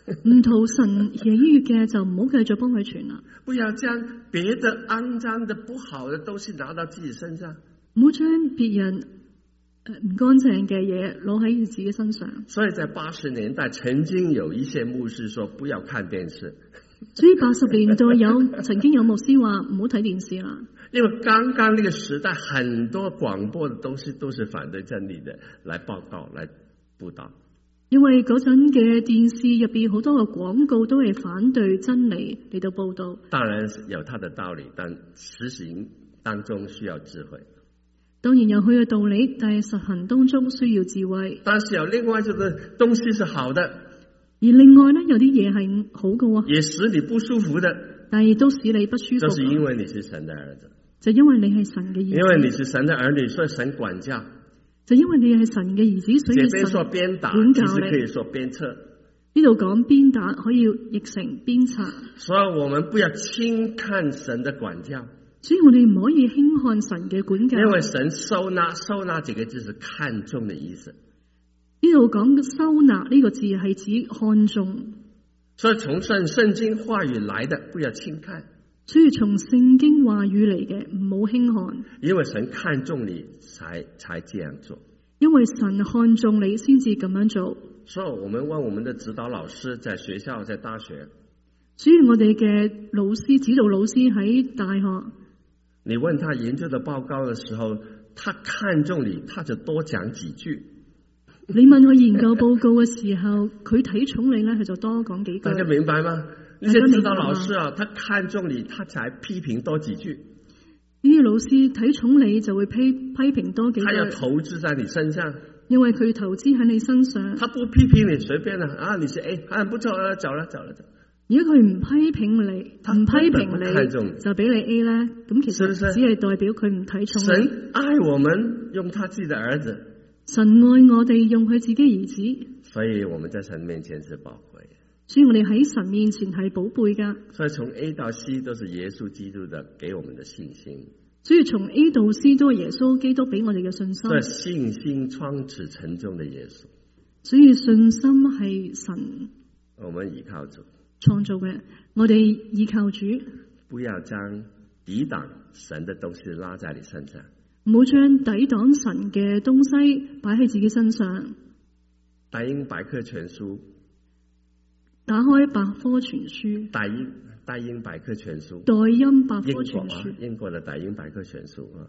唔討神喜悅嘅就唔好繼續幫佢傳啦。 不要將別的骯髒的不好的東西拿到自己身上， 唔好將別人唔乾淨嘅嘢攞喺自己身上。 所以在八十年代曾經有一些牧師說不要看電視， 所以八十年代有曾經有牧師話唔好睇電視啦。 因為剛剛那個時代很多廣播的東西都是反對真理的，來報告來佈道。 因為嗰陣嘅電視入邊好多嘅廣告都係反對真理嚟到報道。 當然有它的道理，但實行當中需要智慧。 當然有佢嘅道理，但係實行當中需要智慧。 但是有另外這個東西是好的， 而另外呢，有啲嘢係好嘅， 也使你不舒服的， 但係都使你不舒服。 就是因為你是神的兒子， 就因為你係神嘅兒子， 因為你是神的兒女，所以神管教。 就因為你係神嘅兒子，所以神說鞭打， 管教你。 其實可以說鞭策。 呢度講鞭打，可以譯成鞭策。 所以我們不要輕看神的管教。 所以我哋唔可以輕看神嘅管教。 因為神收納，收納這個字是看重的意思。 呢度講收納呢個字係指看重。 所以從聖聖經話語來的，不要輕看。 所以從聖經話語嚟嘅，唔好輕看。 因為神看重你才，才才這樣做。 因為神看重你，先至咁樣做。 所以我們問我們的指導老師，在學校、在大學。 所以我哋嘅老師、指導老師喺大學。 你問他研究的報告的時候，他看重你，他就多講幾句。 你問佢研究報告嘅時候，佢睇重你咧，佢就多講幾句。 大家明白嗎？呢些指導老師啊，他看重你，他才批評多幾句。 呢啲老師睇重你，就會批批評多幾句。 他要投資在你身上， 因為佢投資喺你身上。 他不批評你，隨便啦啊，你是 A， 啊不錯啦，走啦走啦走。 如果佢唔批評你，唔批評你，就俾你 A 咧，咁其實只係代表佢唔睇重你。 神愛我們，用他自己的兒子。 神愛我哋，用佢自己兒子。 所以我們在神面前是寶貴。 所以我哋喺神面前係寶貝噶。 所以從 A 到 C 都是耶穌基督的給我們的信心。 所以從 A 到 C 都係耶穌基督俾我哋嘅信心。 所以信心創始成終的耶穌。 所以信心係神。 我們依靠主。 創造嘅，我哋依靠主。 不要將抵擋神的東西拉在你身上。 唔好將抵擋神嘅東西擺喺自己身上。 大英百科全書。 打開百科全書。 大英大英百科全書。 代音百科全書。 英國啊，英國的大英百科全書啊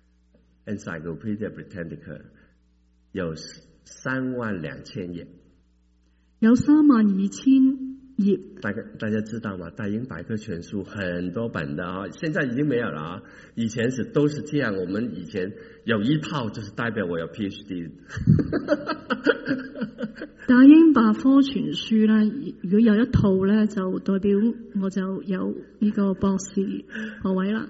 ，Encyclopedia Britannica 有三萬兩千頁。有三萬二千頁。大家大家知道嗎？大英百科全書很多本的啊，現在已經沒有了啊。以前是都是這樣，我們以前有一套就是代表我有 PhD。大英百科全書咧，如果有一套咧，就代表我就有呢個博士學位啦。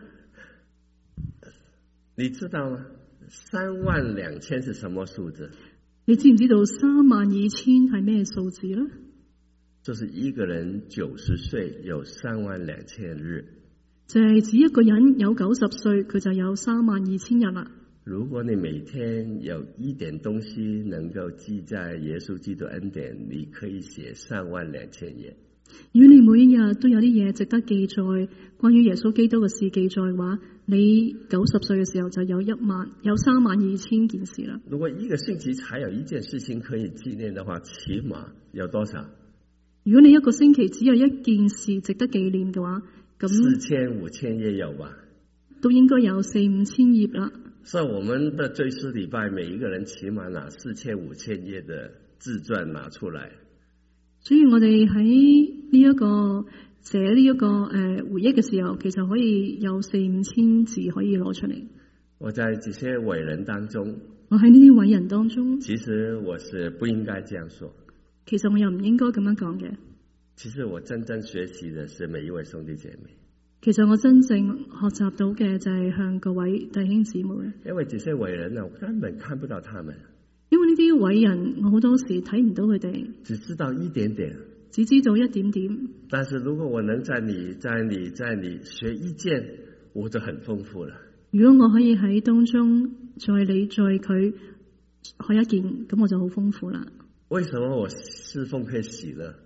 你知道嗎？三萬兩千是什麼數字？你知唔知道三萬二千係咩數字咧？就是一個人九十歲有三萬兩千日，就係指一個人有九十歲，佢就有三萬二千日啦。如果你每天有一點東西能夠記在耶穌基督恩典，你可以寫三萬兩千頁。如果你每一日都有啲嘢值得記載，關於耶穌基督嘅事記載嘅話，你九十歲嘅時候就有一萬有三萬二千件事啦。如果一個星期才有一件事情可以紀念嘅話，起碼有多少？如果你一個星期只有一件事值得紀念嘅話，咁四千五千頁有吧？都應該有四五千頁啦。所以我們的追思禮拜，每一個人起碼拿四千五千頁的自傳拿出來。所以我哋喺呢一個寫呢一個誒回憶嘅時候，其實可以有四五千字可以攞出嚟。我在這些偉人當中，我喺呢啲偉人當中，其實我是不應該這樣說。其實我又唔應該咁樣講嘅。其實我真正學習的是每一位兄弟姐妹。其實我真正學習到嘅就係向各位弟兄姊妹。因為這些偉人啊，我根本看不到他們。因為呢啲偉人，我好多時睇唔到佢哋，只知道一點點，只知道一點點。但是如果我能在你、在你、在你學一件，我就很豐富了。如果我可以喺當中，在你、在佢學一件，咁我就好豐富啦。為什麼我侍奉可以喜樂？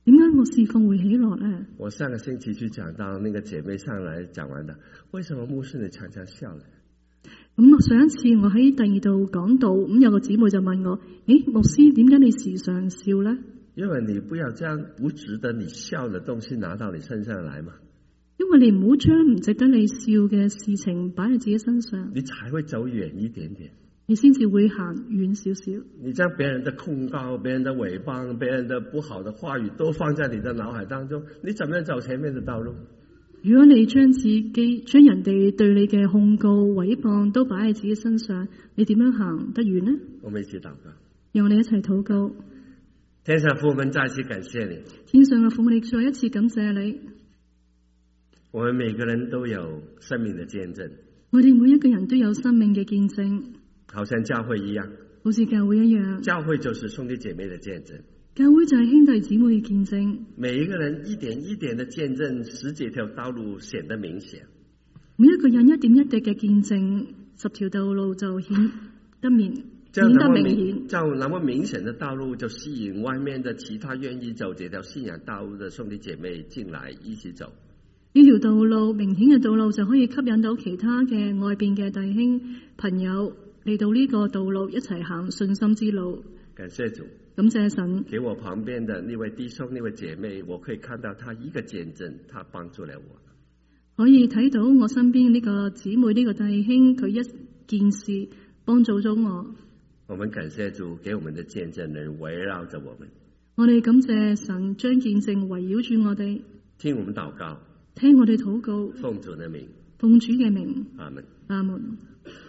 點解我侍奉會喜樂呢？ 我上個星期去講到那個姐妹上來講完的，為什麼牧師你常常笑呢？ 咁上一次我喺第二度講到，咁有個姊妹就問我：誒，牧師點解你時常笑呢？ 因為你不要將不值得你笑的東西拿到你身上來嘛。 因為你唔好將唔值得你笑嘅事情擺喺自己身上， 你才會走遠一點點。 你先至會行遠少少。 你將別人的控告、別人的誹謗、別人的不好的話語都放在你的腦海當中，你怎麼樣走前面的道路？ 如果你將自己將人哋對你嘅控告、誹謗都擺喺自己身上，你點樣行得遠呢？ 我們一起禱告， 讓我哋一齊禱告。 天上父，我們再次感謝你。 天上嘅父，我哋再一次感謝你。 我們每個人都有生命的見證， 我哋每一個人都有生命嘅見證， 好像教會一樣， 好似教會一樣。 教會就是兄弟姐妹的見證。 教會就係兄弟姊妹嘅見證， 每一個人一點一點的見證，使這條道路顯得明顯。 每一個人一點一滴嘅見證，十條道路就顯得明顯得明顯。就那麼明顯的道路，就吸引外面的其他願意走這條信仰道路的兄弟姐妹進來一起走。 呢條道路明顯嘅道路，就可以吸引到其他嘅外邊嘅弟兄朋友嚟到呢個道路一齊行信心之路。 感謝主。 感謝神， 給我旁邊的那位弟兄、那位姐妹，我可以看到他一個見證，他幫助了我。 可以睇到我身邊呢個姊妹、呢個弟兄，佢一件事幫助咗我。 我們感謝主，給我們的見證人圍繞着我們。 我哋感謝神將見證圍繞住我哋。 聽我們禱告， 聽我哋禱告， 奉主的名， 奉主嘅名， 阿門， 阿門。